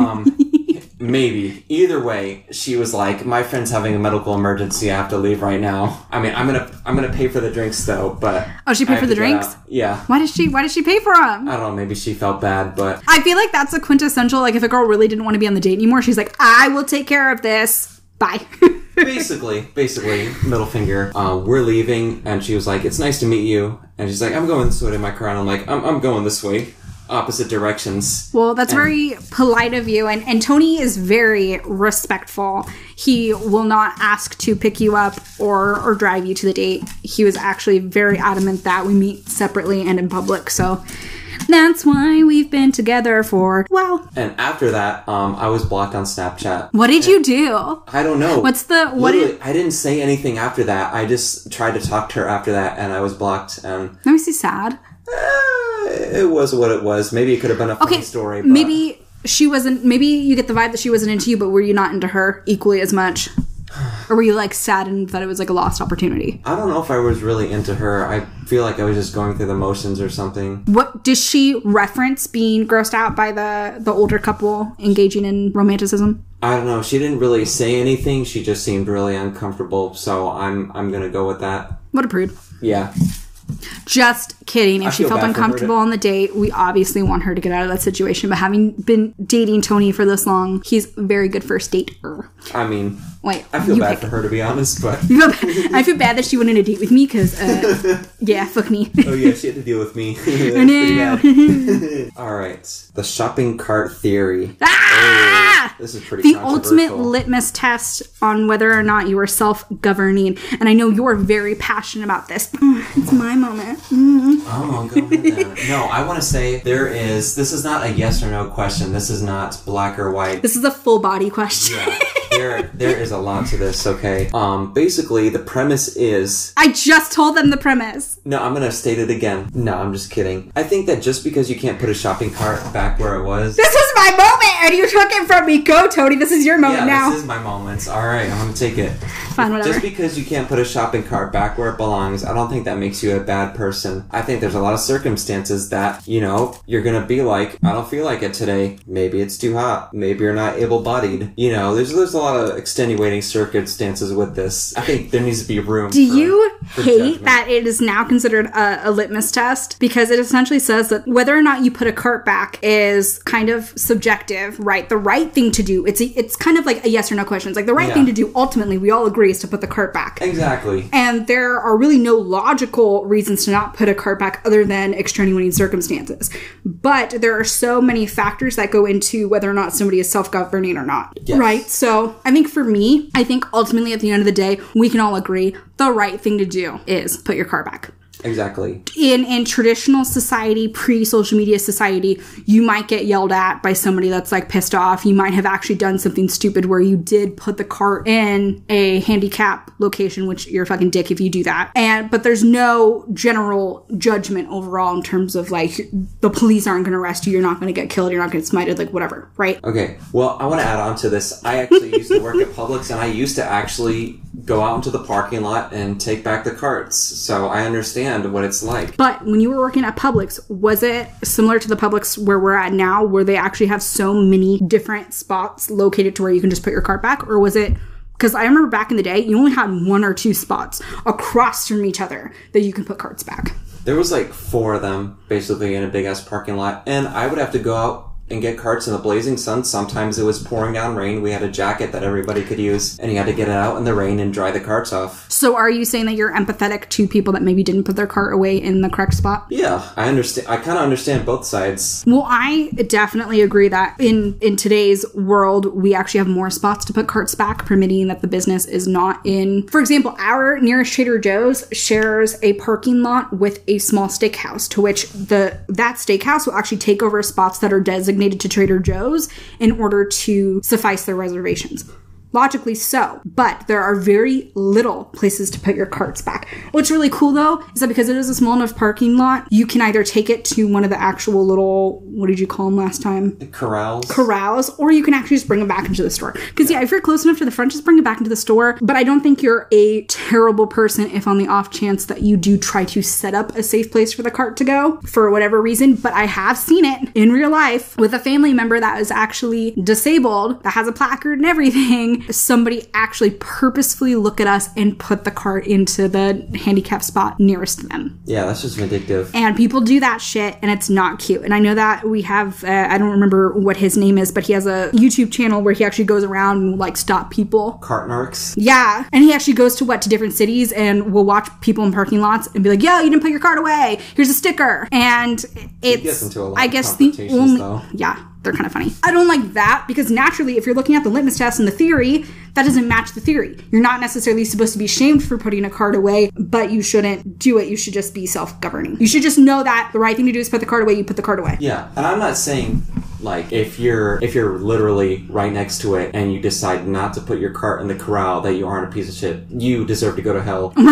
Maybe. Either way, she was like, my friend's having a medical emergency. I have to leave right now. I mean, I'm gonna pay for the drinks though, but... Oh, she paid for the drinks? Yeah. Why did she pay for them? I don't know, maybe she felt bad, but... I feel like that's a quintessential, like, if a girl really didn't want to be on the date anymore, she's like, I will take care of this. Bye. Basically, middle finger. We're leaving, and she was like, it's nice to meet you. And she's like, I'm going this way to my car, and I'm like, I'm going this way. Opposite directions. Well, that's very polite of you, and Tony is very respectful. He will not ask to pick you up or drive you to the date. He was actually very adamant that we meet separately and in public, so that's why we've been together for a while. And after that, I was blocked on Snapchat. What did you do? I don't know. I didn't say anything after that. I just tried to talk to her after that, and I was blocked. And that makes you sad. It was what it was. Maybe it could have been a funny story. But... Maybe she wasn't. Maybe you get the vibe that she wasn't into you, but were you not into her equally as much? Or were you like sad and thought it was like a lost opportunity? I don't know if I was really into her. I feel like I was just going through the motions or something. What does she reference being grossed out by the older couple engaging in romanticism? I don't know. She didn't really say anything. She just seemed really uncomfortable. So I'm gonna go with that. What a prude. Yeah. Just kidding. If she felt uncomfortable on the date, we obviously want her to get out of that situation. But having been dating Tony for this long, he's a very good first dater. I mean, wait, I feel bad for her, to be honest, but... I feel bad that she went on a date with me because, yeah, fuck me. Oh yeah, she had to deal with me. I know. Alright. The shopping cart theory. Ah! Oh, this is pretty The ultimate litmus test on whether or not you are self-governing. And I know you're very passionate about this. It's my moment. Oh, go ahead then. No, I want to say this is not a yes or no question. This is not black or white. This is a full body question. Yeah. There is a lot to this, okay? Basically, the premise is... I just told them the premise. No, I'm gonna state it again. No, I'm just kidding. I think that just because you can't put a shopping cart back where it was... This is my moment, and you took it from me. Go, Tony. This is your moment now. This is my moment. Alright, I'm gonna take it. Fine, whatever. Just because you can't put a shopping cart back where it belongs, I don't think that makes you a bad person. I think there's a lot of circumstances that, you're gonna be like, I don't feel like it today. Maybe it's too hot. Maybe you're not able-bodied. There's a lot of extenuating circumstances with this. I think there needs to be room Do you hate judgment. that it is now considered a litmus test? Because it essentially says that whether or not you put a cart back is kind of subjective, right? The right thing to do, it's kind of like a yes or no question. It's like the right thing to do, ultimately, we all agree, is to put the cart back. Exactly. And there are really no logical reasons to not put a cart back other than extenuating circumstances. But there are so many factors that go into whether or not somebody is self-governing or not. Yes. Right? So I think for me, ultimately at the end of the day, we can all agree the right thing to do is put your cart back. Exactly. In traditional society, pre-social media society, you might get yelled at by somebody that's like pissed off. You might have actually done something stupid where you did put the cart in a handicap location, which you're a fucking dick if you do that. But there's no general judgment overall in terms of like the police aren't going to arrest you, you're not going to get killed, you're not going to get smited, like whatever, right? Okay. Well, I want to add on to this. I actually used to work at Publix, and I used to actually go out into the parking lot and take back the carts. So I understand what it's like. But when you were working at Publix, was it similar to the Publix where we're at now, where they actually have so many different spots located to where you can just put your cart back? Or was it, because I remember back in the day, you only had 1 or 2 spots across from each other that you can put carts back? There was like 4 of them, basically, in a big-ass parking lot. And I would have to go out and get carts in the blazing sun. Sometimes it was pouring down rain. We had a jacket that everybody could use, and you had to get it out in the rain and dry the carts off. So are you saying that you're empathetic to people that maybe didn't put their cart away in the correct spot? Yeah, I understand. I kind of understand both sides. Well, I definitely agree that in today's world, we actually have more spots to put carts back, permitting that the business is not in... For example, our nearest Trader Joe's shares a parking lot with a small steakhouse, to which that steakhouse will actually take over spots that are designated to Trader Joe's in order to suffice their reservations. Logically so, but there are very little places to put your carts back. What's really cool though is that because it is a small enough parking lot, you can either take it to one of the actual little, what did you call them last time? Corrals, or you can actually just bring them back into the store. Because if you're close enough to the front, just bring it back into the store. But I don't think you're a terrible person if on the off chance that you do try to set up a safe place for the cart to go for whatever reason. But I have seen it in real life with a family member that is actually disabled, that has a placard and everything. Somebody actually purposefully look at us and put the cart into the handicap spot nearest to them. Yeah, that's just vindictive. And people do that shit, and it's not cute. And I know that we have, I don't remember what his name is, but he has a YouTube channel where he actually goes around and like stop people. Cart narcs? Yeah. And he actually goes to different cities and will watch people in parking lots and be like, yo, you didn't put your cart away. Here's a sticker. And it's, he gets into a lot I of guess the confrontations, only, though. Yeah. They're kind of funny. I don't like that because naturally, if you're looking at the litmus test and the theory, that doesn't match the theory. You're not necessarily supposed to be shamed for putting a cart away, but you shouldn't do it. You should just be self-governing. You should just know that the right thing to do is put the cart away. You put the cart away. Yeah, and I'm not saying like if you're literally right next to it and you decide not to put your cart in the corral that you aren't a piece of shit. You deserve to go to hell. Oh my god.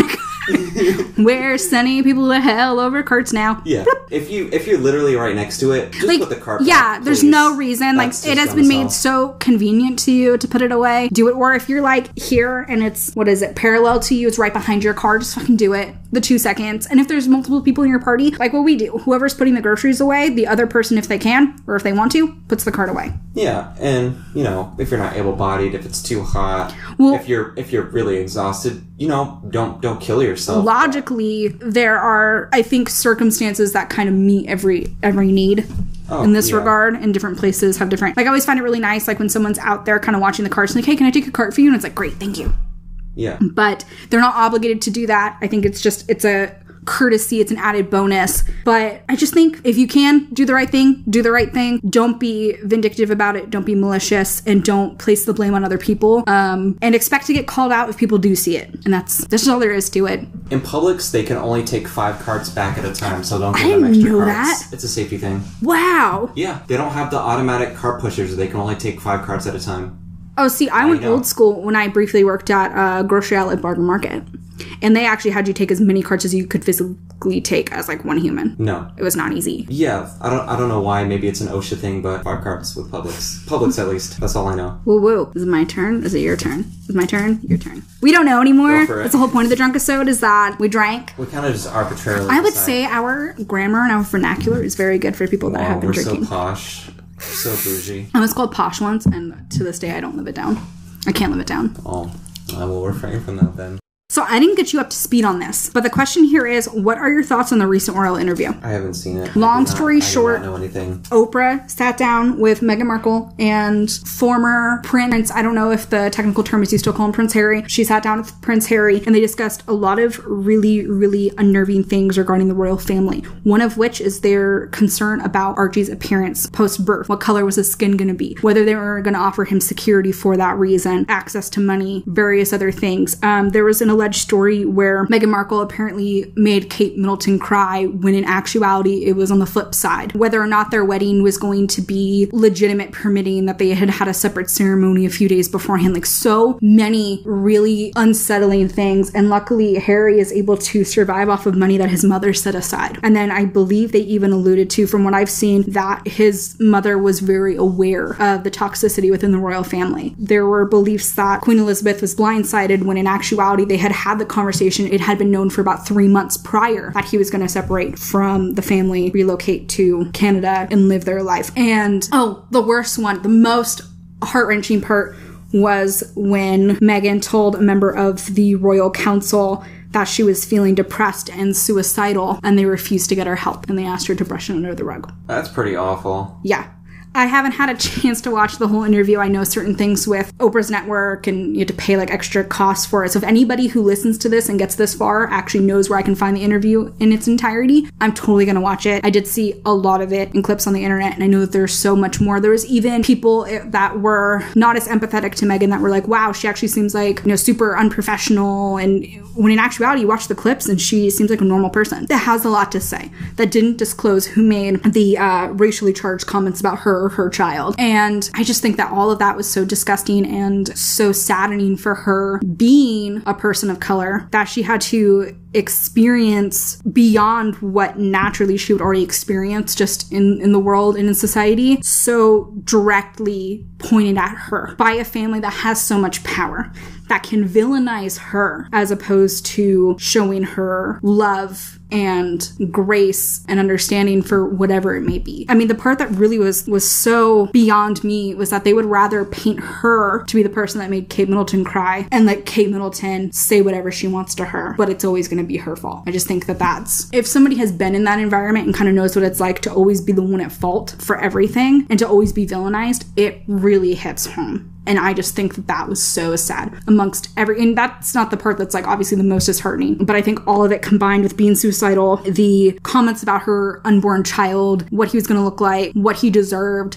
We're sending people to hell over carts now. Yeah. If you're literally right next to it, just put the cart back, yeah, there's please. no reason. That's Like, it just has been gonna made sell. so convenient to you to put it away. Do it. Or if you're like here and it's, what is it, parallel to you, it's right behind your car, just fucking do it. The 2 seconds. And if there's multiple people in your party, like what we do, whoever's putting the groceries away, the other person, if they can, or if they want to, puts the cart away. Yeah, and if you're not able-bodied, if it's too hot, Well, if you're really exhausted, don't kill yourself. logically, there are, I think, circumstances that kind of meet every need. In this regard, and different places have different, like, I always find it really nice, like when someone's out there kind of watching the carts and like, hey, can I take a cart for you? And it's like, great, thank you. Yeah. But they're not obligated to do that. I think it's a courtesy, it's an added bonus. But I just think if you can do the right thing, do the right thing. Don't be vindictive about it. Don't be malicious, and don't place the blame on other people. And expect to get called out if people do see it. And that's all there is to it. In Publix, they can only take 5 carts back at a time, so don't give them didn't extra know carts. that. It's a safety thing. Wow. Yeah, they don't have the automatic cart pushers. They can only take 5 carts at a time. Oh, see, I went old school when I briefly worked at a grocery outlet Bargain Market. And they actually had you take as many carts as you could physically take as like one human. No. It was not easy. Yeah, I don't know why. Maybe it's an OSHA thing, but 5 carts with Publix. Publix, at least. That's all I know. Woo woo. Is it my turn? Is it your turn? Is it my turn? Your turn. We don't know anymore. Go for it. That's the whole point of the drunk episode, is that we drank. We kind of just arbitrarily I would decide. say our grammar and our vernacular is very good for people that have been we're drinking. so posh. So bougie. I was called posh once, and to this day I don't live it down. I can't live it down. Oh, I will refrain from that then. So I didn't get you up to speed on this, but the question here is, what are your thoughts on the recent royal interview? I haven't seen it. Long story short, I do not know anything. Oprah sat down with Meghan Markle and former Prince, I don't know if the technical term is you still call him Prince Harry. She sat down with Prince Harry and they discussed a lot of really, really unnerving things regarding the royal family. One of which is their concern about Archie's appearance post-birth. What color was his skin going to be? Whether they were going to offer him security for that reason, access to money, various other things. There was an alleged story where Meghan Markle apparently made Kate Middleton cry when in actuality it was on the flip side. Whether or not their wedding was going to be legitimate, permitting that they had had a separate ceremony a few days beforehand. Like, so many really unsettling things. And luckily Harry is able to survive off of money that his mother set aside. And then I believe they even alluded to, from what I've seen, that his mother was very aware of the toxicity within the royal family. There were beliefs that Queen Elizabeth was blindsided when in actuality they had the conversation. It had been known for about 3 months prior that he was going to separate from the family, relocate to Canada, and live their life. And the worst one, the most heart-wrenching part, was when Meghan told a member of the royal council that she was feeling depressed and suicidal, and they refused to get her help, and they asked her to brush it under the rug. That's pretty awful. Yeah. I haven't had a chance to watch the whole interview. I know certain things with Oprah's network and you have to pay like extra costs for it. So if anybody who listens to this and gets this far actually knows where I can find the interview in its entirety, I'm totally going to watch it. I did see a lot of it in clips on the internet, and I know that there's so much more. There was even people that were not as empathetic to Meghan that were like, wow, she actually seems like, super unprofessional. And when in actuality, you watch the clips and she seems like a normal person that has a lot to say, that didn't disclose who made the racially charged comments about her child. And I just think that all of that was so disgusting and so saddening for her, being a person of color, that she had to experience beyond what naturally she would already experience just in the world and in society, so directly pointed at her by a family that has so much power, that can villainize her as opposed to showing her love and grace and understanding for whatever it may be. I mean, the part that really was so beyond me was that they would rather paint her to be the person that made Kate Middleton cry and let Kate Middleton say whatever she wants to her, but it's always going to be her fault. I just think that that's, if somebody has been in that environment and kind of knows what it's like to always be the one at fault for everything and to always be villainized, it really hits home. And I just think that that was so sad amongst and that's not the part that's like obviously the most disheartening, but I think all of it combined with being suicidal, the comments about her unborn child, what he was going to look like, what he deserved.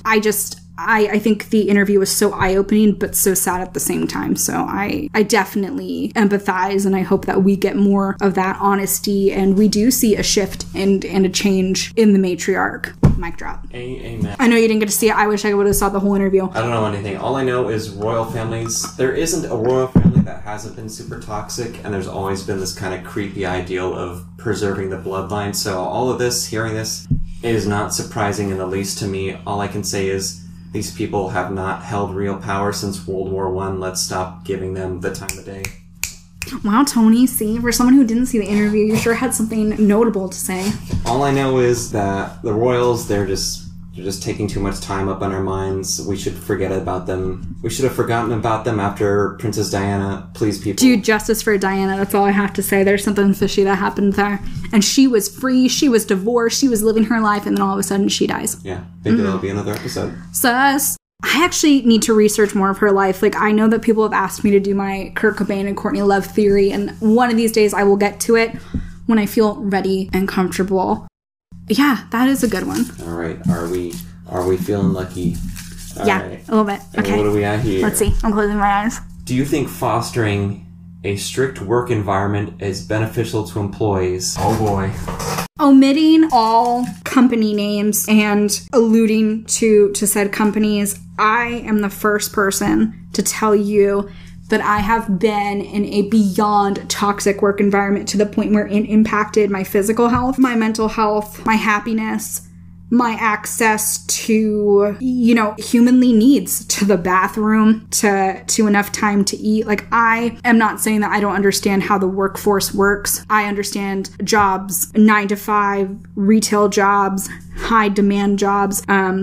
I think the interview was so eye-opening, but so sad at the same time. So I definitely empathize, and I hope that we get more of that honesty, and we do see a shift and a change in the matriarch. Mic drop. Amen. I know you didn't get to see it. I wish I would have saw the whole interview. I don't know anything. All I know is royal families. There isn't a royal family that hasn't been super toxic, and there's always been this kind of creepy ideal of preserving the bloodline. So all of this, hearing this, is not surprising in the least to me. All I can say is these people have not held real power since World War I. Let's stop giving them the time of day. Wow, Tony, see, for someone who didn't see the interview, you sure had something notable to say. All I know is that the royals, they're just taking too much time up on our minds. We should forget about them. We should have forgotten about them after Princess Diana. Please, people. Dude, justice for Diana. That's all I have to say. There's something fishy that happened there. And she was free. She was divorced. She was living her life. And then all of a sudden she dies. Yeah. Maybe that'll be another episode. Sus. I actually need to research more of her life. Like, I know that people have asked me to do my Kurt Cobain and Courtney Love theory. And one of these days I will get to it when I feel ready and comfortable. Yeah, that is a good one. All right. Are we feeling lucky? All yeah, right. a little bit. Okay. And what do we at here? Let's see. I'm closing my eyes. Do you think fostering a strict work environment is beneficial to employees? Oh boy. Omitting all company names and alluding to said companies, I am the first person to tell you that I have been in a beyond toxic work environment to the point where it impacted my physical health, my mental health, my happiness, my access to, humanly needs, to the bathroom, to enough time to eat. Like, I am not saying that I don't understand how the workforce works. I understand jobs, 9 to 5, retail jobs, high demand jobs,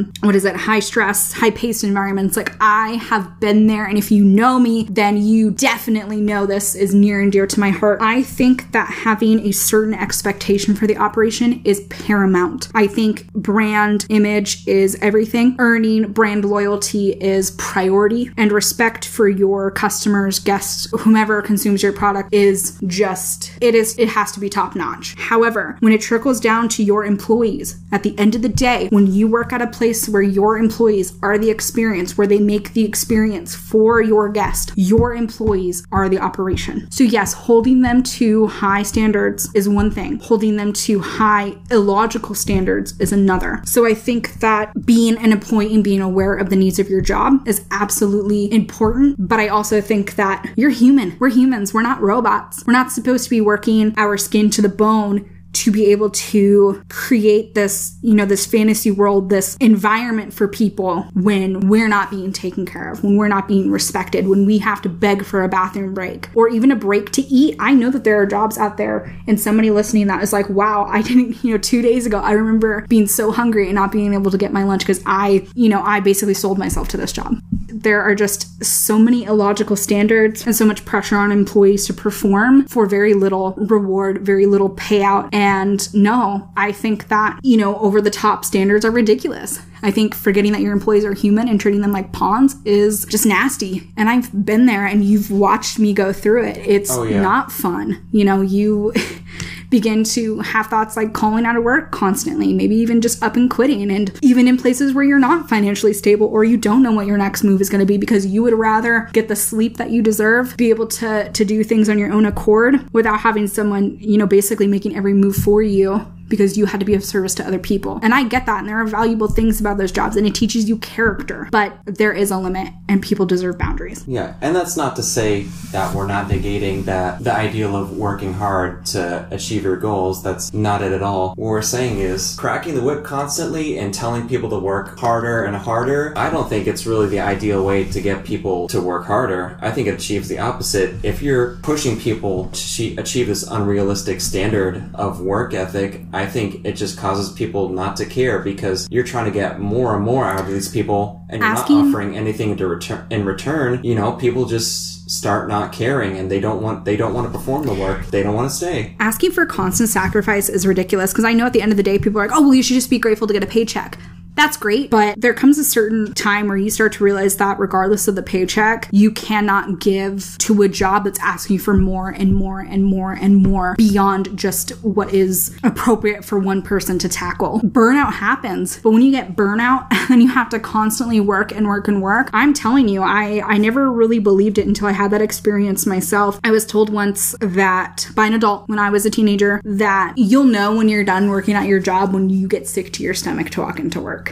high stress, high paced environments. Like, I have been there. And if you know me, then you definitely know this is near and dear to my heart. I think that having a certain expectation for the operation is paramount. I think brand image is everything. Earning brand loyalty is priority, and respect for your customers, guests, whomever consumes your product is just, it has to be top notch. However, when it trickles down to your employees, at the end of the day, when you work at a place where your employees are the experience, where they make the experience for your guest, your employees are the operation. So yes, holding them to high standards is one thing. Holding them to high illogical standards is another. So I think that being an employee and being aware of the needs of your job is absolutely important. But I also think that you're human. We're humans. We're not robots. We're not supposed to be working our skin to the bone to be able to create this, this fantasy world, this environment for people when we're not being taken care of, when we're not being respected, when we have to beg for a bathroom break or even a break to eat. I know that there are jobs out there, and somebody listening that is like, wow, I didn't, 2 days ago, I remember being so hungry and not being able to get my lunch because I basically sold myself to this job. There are just so many illogical standards and so much pressure on employees to perform for very little reward, very little payout. And no, I think that, over the top standards are ridiculous. I think forgetting that your employees are human and treating them like pawns is just nasty. And I've been there and you've watched me go through it. It's not fun. You begin to have thoughts like calling out of work constantly, maybe even just up and quitting. And even in places where you're not financially stable or you don't know what your next move is going to be because you would rather get the sleep that you deserve, be able to do things on your own accord without having someone, basically making every move for you because you had to be of service to other people. And I get that. And there are valuable things about those jobs and it teaches you character, but there is a limit and people deserve boundaries. Yeah. And that's not to say that we're not negating the ideal of working hard to achieve your goals. That's not it at all. What we're saying is cracking the whip constantly and telling people to work harder and harder. I don't think it's really the ideal way to get people to work harder. I think it achieves the opposite. If you're pushing people to achieve this unrealistic standard of work ethic, I think it just causes people not to care because you're trying to get more and more out of these people and you're not offering anything in return. People just start not caring and they don't want to perform the work. They don't want to stay. Asking for constant sacrifice is ridiculous because I know at the end of the day people are like, oh, well, you should just be grateful to get a paycheck. That's great, but there comes a certain time where you start to realize that regardless of the paycheck, you cannot give to a job that's asking for more and more and more and more beyond just what is appropriate for one person to tackle. Burnout happens, but when you get burnout and you have to constantly work and work and work, I'm telling you, I never really believed it until I had that experience myself. I was told once that by an adult when I was a teenager that you'll know when you're done working at your job when you get sick to your stomach to walk into work.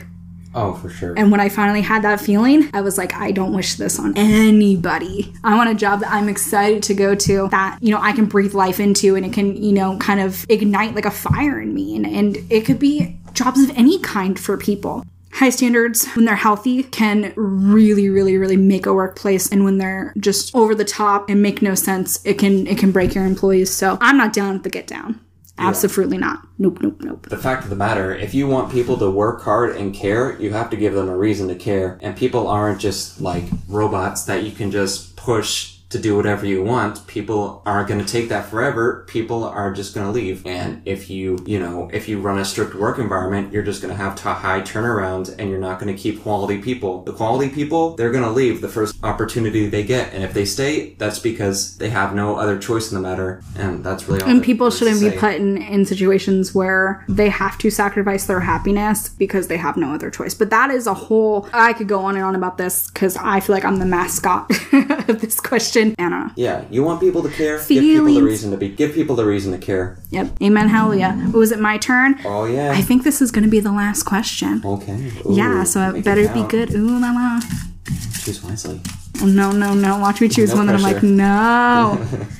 Oh, for sure. And when I finally had that feeling, I was like, I don't wish this on anybody. I want a job that I'm excited to go to, that, you know, I can breathe life into, and it can, you know, kind of ignite like a fire in me. And it could be jobs of any kind for people. High standards, when they're healthy, can really, really, really make a workplace. And when they're just over the top and make no sense, it can break your employees. So I'm not down with the get down. Absolutely not. Nope, nope, nope. The fact of the matter, if you want people to work hard and care, you have to give them a reason to care. And people aren't just like robots that you can just push to do whatever you want. People aren't going to take that forever. People are just going to leave. And if you run a strict work environment, you're just going to have high turnaround, and you're not going to keep quality people. The quality people, they're going to leave the first opportunity they get. And if they stay, that's because they have no other choice in the matter. And that's really all. And people shouldn't be put in situations where they have to sacrifice their happiness because they have no other choice. But that is a whole, I could go on and on about this because I feel like I'm the mascot of this question. Anna. Yeah, you want people to care? Give people the reason to care. Yep. Amen. Hallelujah. Was it my turn? Oh, yeah. I think this is going to be the last question. Okay. Ooh, yeah, so it better be good. Ooh la la. Choose wisely. Oh, no. Watch me choose one pressure. that I'm like, no.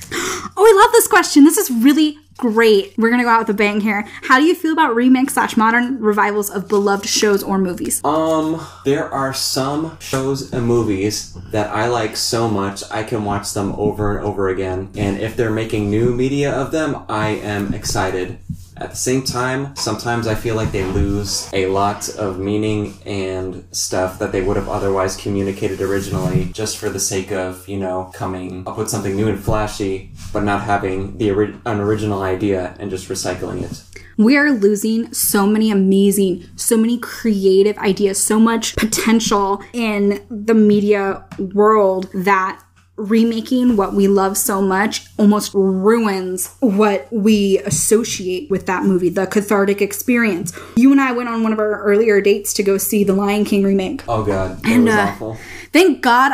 Oh, I love this question. This is really great. We're going to go out with a bang here. How do you feel about remakes / modern revivals of beloved shows or movies? There are some shows and movies that I like so much I can watch them over and over again. And if they're making new media of them, I am excited. At the same time, sometimes I feel like they lose a lot of meaning and stuff that they would have otherwise communicated originally, just for the sake of, you know, coming up with something new and flashy, but not having an original idea and just recycling it. We are losing so many amazing, so many creative ideas, so much potential in the media world that remaking what we love so much almost ruins what we associate with that movie, the cathartic experience. You and I went on one of our earlier dates to go see the Lion King remake. Oh God, that was awful. Thank God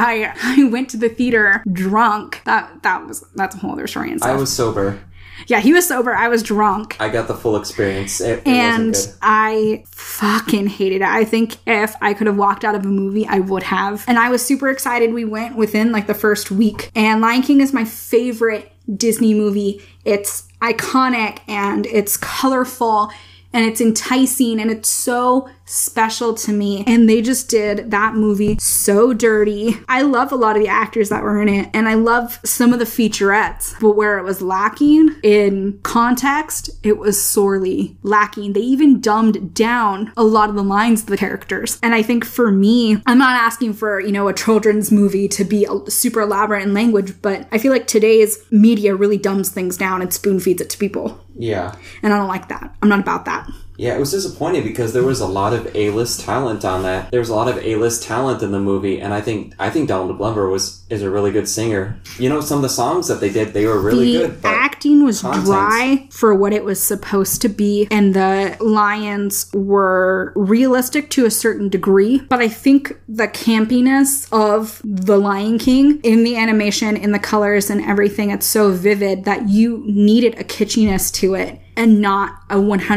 I went to the theater drunk. That's a whole other story. I was sober. Yeah, he was sober. I was drunk. I got the full experience. It and wasn't good. I fucking hated it. I think if I could have walked out of a movie, I would have. And I was super excited. We went within like the first week. And Lion King is my favorite Disney movie. It's iconic and it's colorful and it's enticing and it's so special to me. And they just did that movie so dirty. I love a lot of the actors that were in it, and I love some of the featurettes, but where it was lacking in context, it was sorely lacking. They even dumbed down a lot of the lines of the characters. And I think for me, I'm not asking for, you know, a children's movie to be super elaborate in language, but I feel like today's media really dumbs things down and spoon feeds it to people. Yeah. And I don't like that. I'm not about that. Yeah, it was disappointing because there was a lot of A-list talent on that. There was a lot of A-list talent in the movie, and I think Donald Glover is a really good singer. You know, some of the songs that they did, they were really good. The acting was dry for what it was supposed to be, and the lions were realistic to a certain degree. But I think the campiness of The Lion King in the animation, in the colors and everything, it's so vivid that you needed a kitschiness to it and not a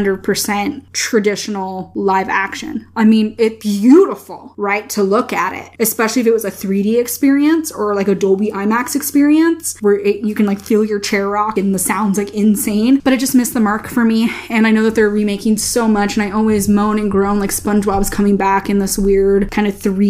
100% traditional live action. I mean, it's beautiful, right, to look at it, especially if it was a 3D experience or like a Dolby IMAX experience where you can like feel your chair rock and the sound's like insane, but it just missed the mark for me. And I know that they're remaking so much, and I always moan and groan like SpongeBob's coming back in this weird kind of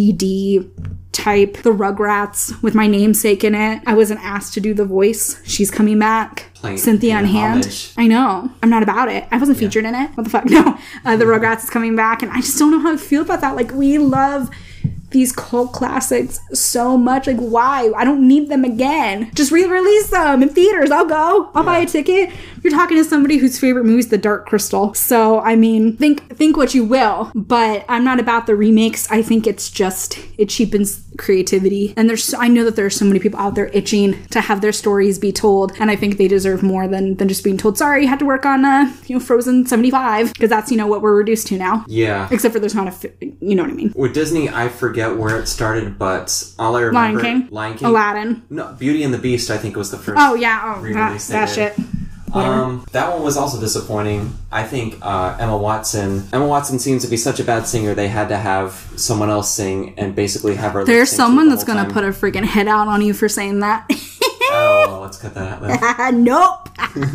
3D type. The Rugrats with my namesake in it. I wasn't asked to do the voice. She's coming back. Cynthia on hand. Homage. I know. I'm not about it. I wasn't featured in it. What the fuck? No. The Rugrats is coming back, and I just don't know how I feel about that. Like, we love these cult classics so much. Like, why? I don't need them again. Just re-release them in theaters. I'll go. I'll buy a ticket. You're talking to somebody whose favorite movie is The Dark Crystal. So, I mean, think what you will, but I'm not about the remakes. I think it cheapens creativity. And I know that there are so many people out there itching to have their stories be told, and I think they deserve more than just being told, sorry, you had to work on Frozen 75, because that's what we're reduced to now. Yeah. Except for there's not you know what I mean. With Disney, I forget where it started, but all I remember... Lion King. Aladdin. No, Beauty and the Beast, I think, was the first that shit. That one was also disappointing. I think Emma Watson seems to be such a bad singer, they had to have someone else sing and basically have her There's lip sync someone the that's whole gonna time. put a freaking head out on you for saying that. Oh, well, let's cut that out then. Nope.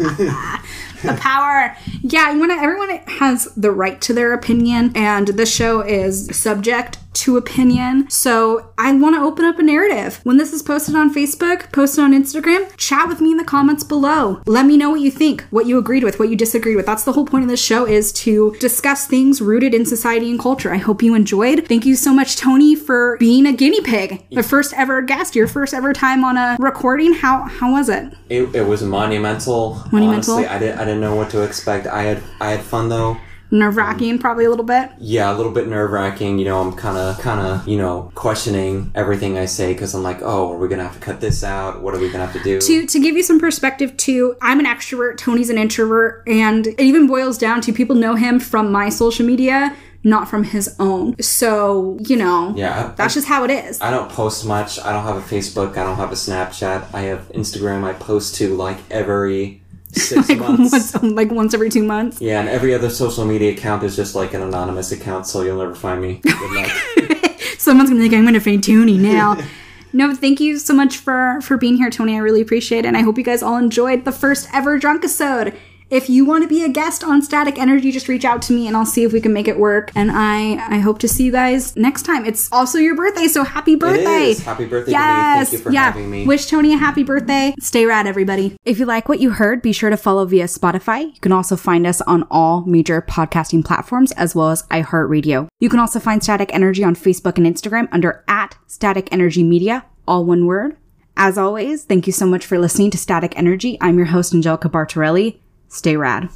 The power. Yeah, everyone has the right to their opinion, and this show is subject to opinion. So I want to open up a narrative. When this is posted on Facebook, posted on Instagram, chat with me in the comments below. Let me know what you think, what you agreed with, what you disagreed with. That's the whole point of this show, is to discuss things rooted in society and culture. I hope you enjoyed. Thank you so much, Tony, for being a guinea pig. The first ever guest, your first ever time on a recording. How was it? It was monumental. Honestly, I didn't know what to expect. I had fun though. Nerve-wracking, probably a little bit. Yeah, a little bit nerve-wracking. You know, I'm kind of, questioning everything I say because I'm like, oh, are we gonna have to cut this out? What are we gonna have to do? To give you some perspective too, I'm an extrovert, Tony's an introvert, and it even boils down to people know him from my social media, not from his own. So, that's just how it is. I don't post much. I don't have a Facebook. I don't have a Snapchat. I have Instagram. I post to every 6 months. Once every 2 months. Yeah, and every other social media account is just an anonymous account, so you'll never find me. Good luck. Someone's gonna think I'm gonna find Tony now. No, thank you so much for being here, Tony. I really appreciate it, and I hope you guys all enjoyed the first ever Drunk-isode. If you want to be a guest on Static Energy, just reach out to me and I'll see if we can make it work. And I hope to see you guys next time. It's also your birthday, so happy birthday. It is. Happy birthday to me. Thank you for having me. Wish Tony a happy birthday. Stay rad, everybody. If you like what you heard, be sure to follow via Spotify. You can also find us on all major podcasting platforms as well as iHeartRadio. You can also find Static Energy on Facebook and Instagram under @StaticEnergyMedia, all one word. As always, thank you so much for listening to Static Energy. I'm your host, Angelica Bartarelli. Stay rad.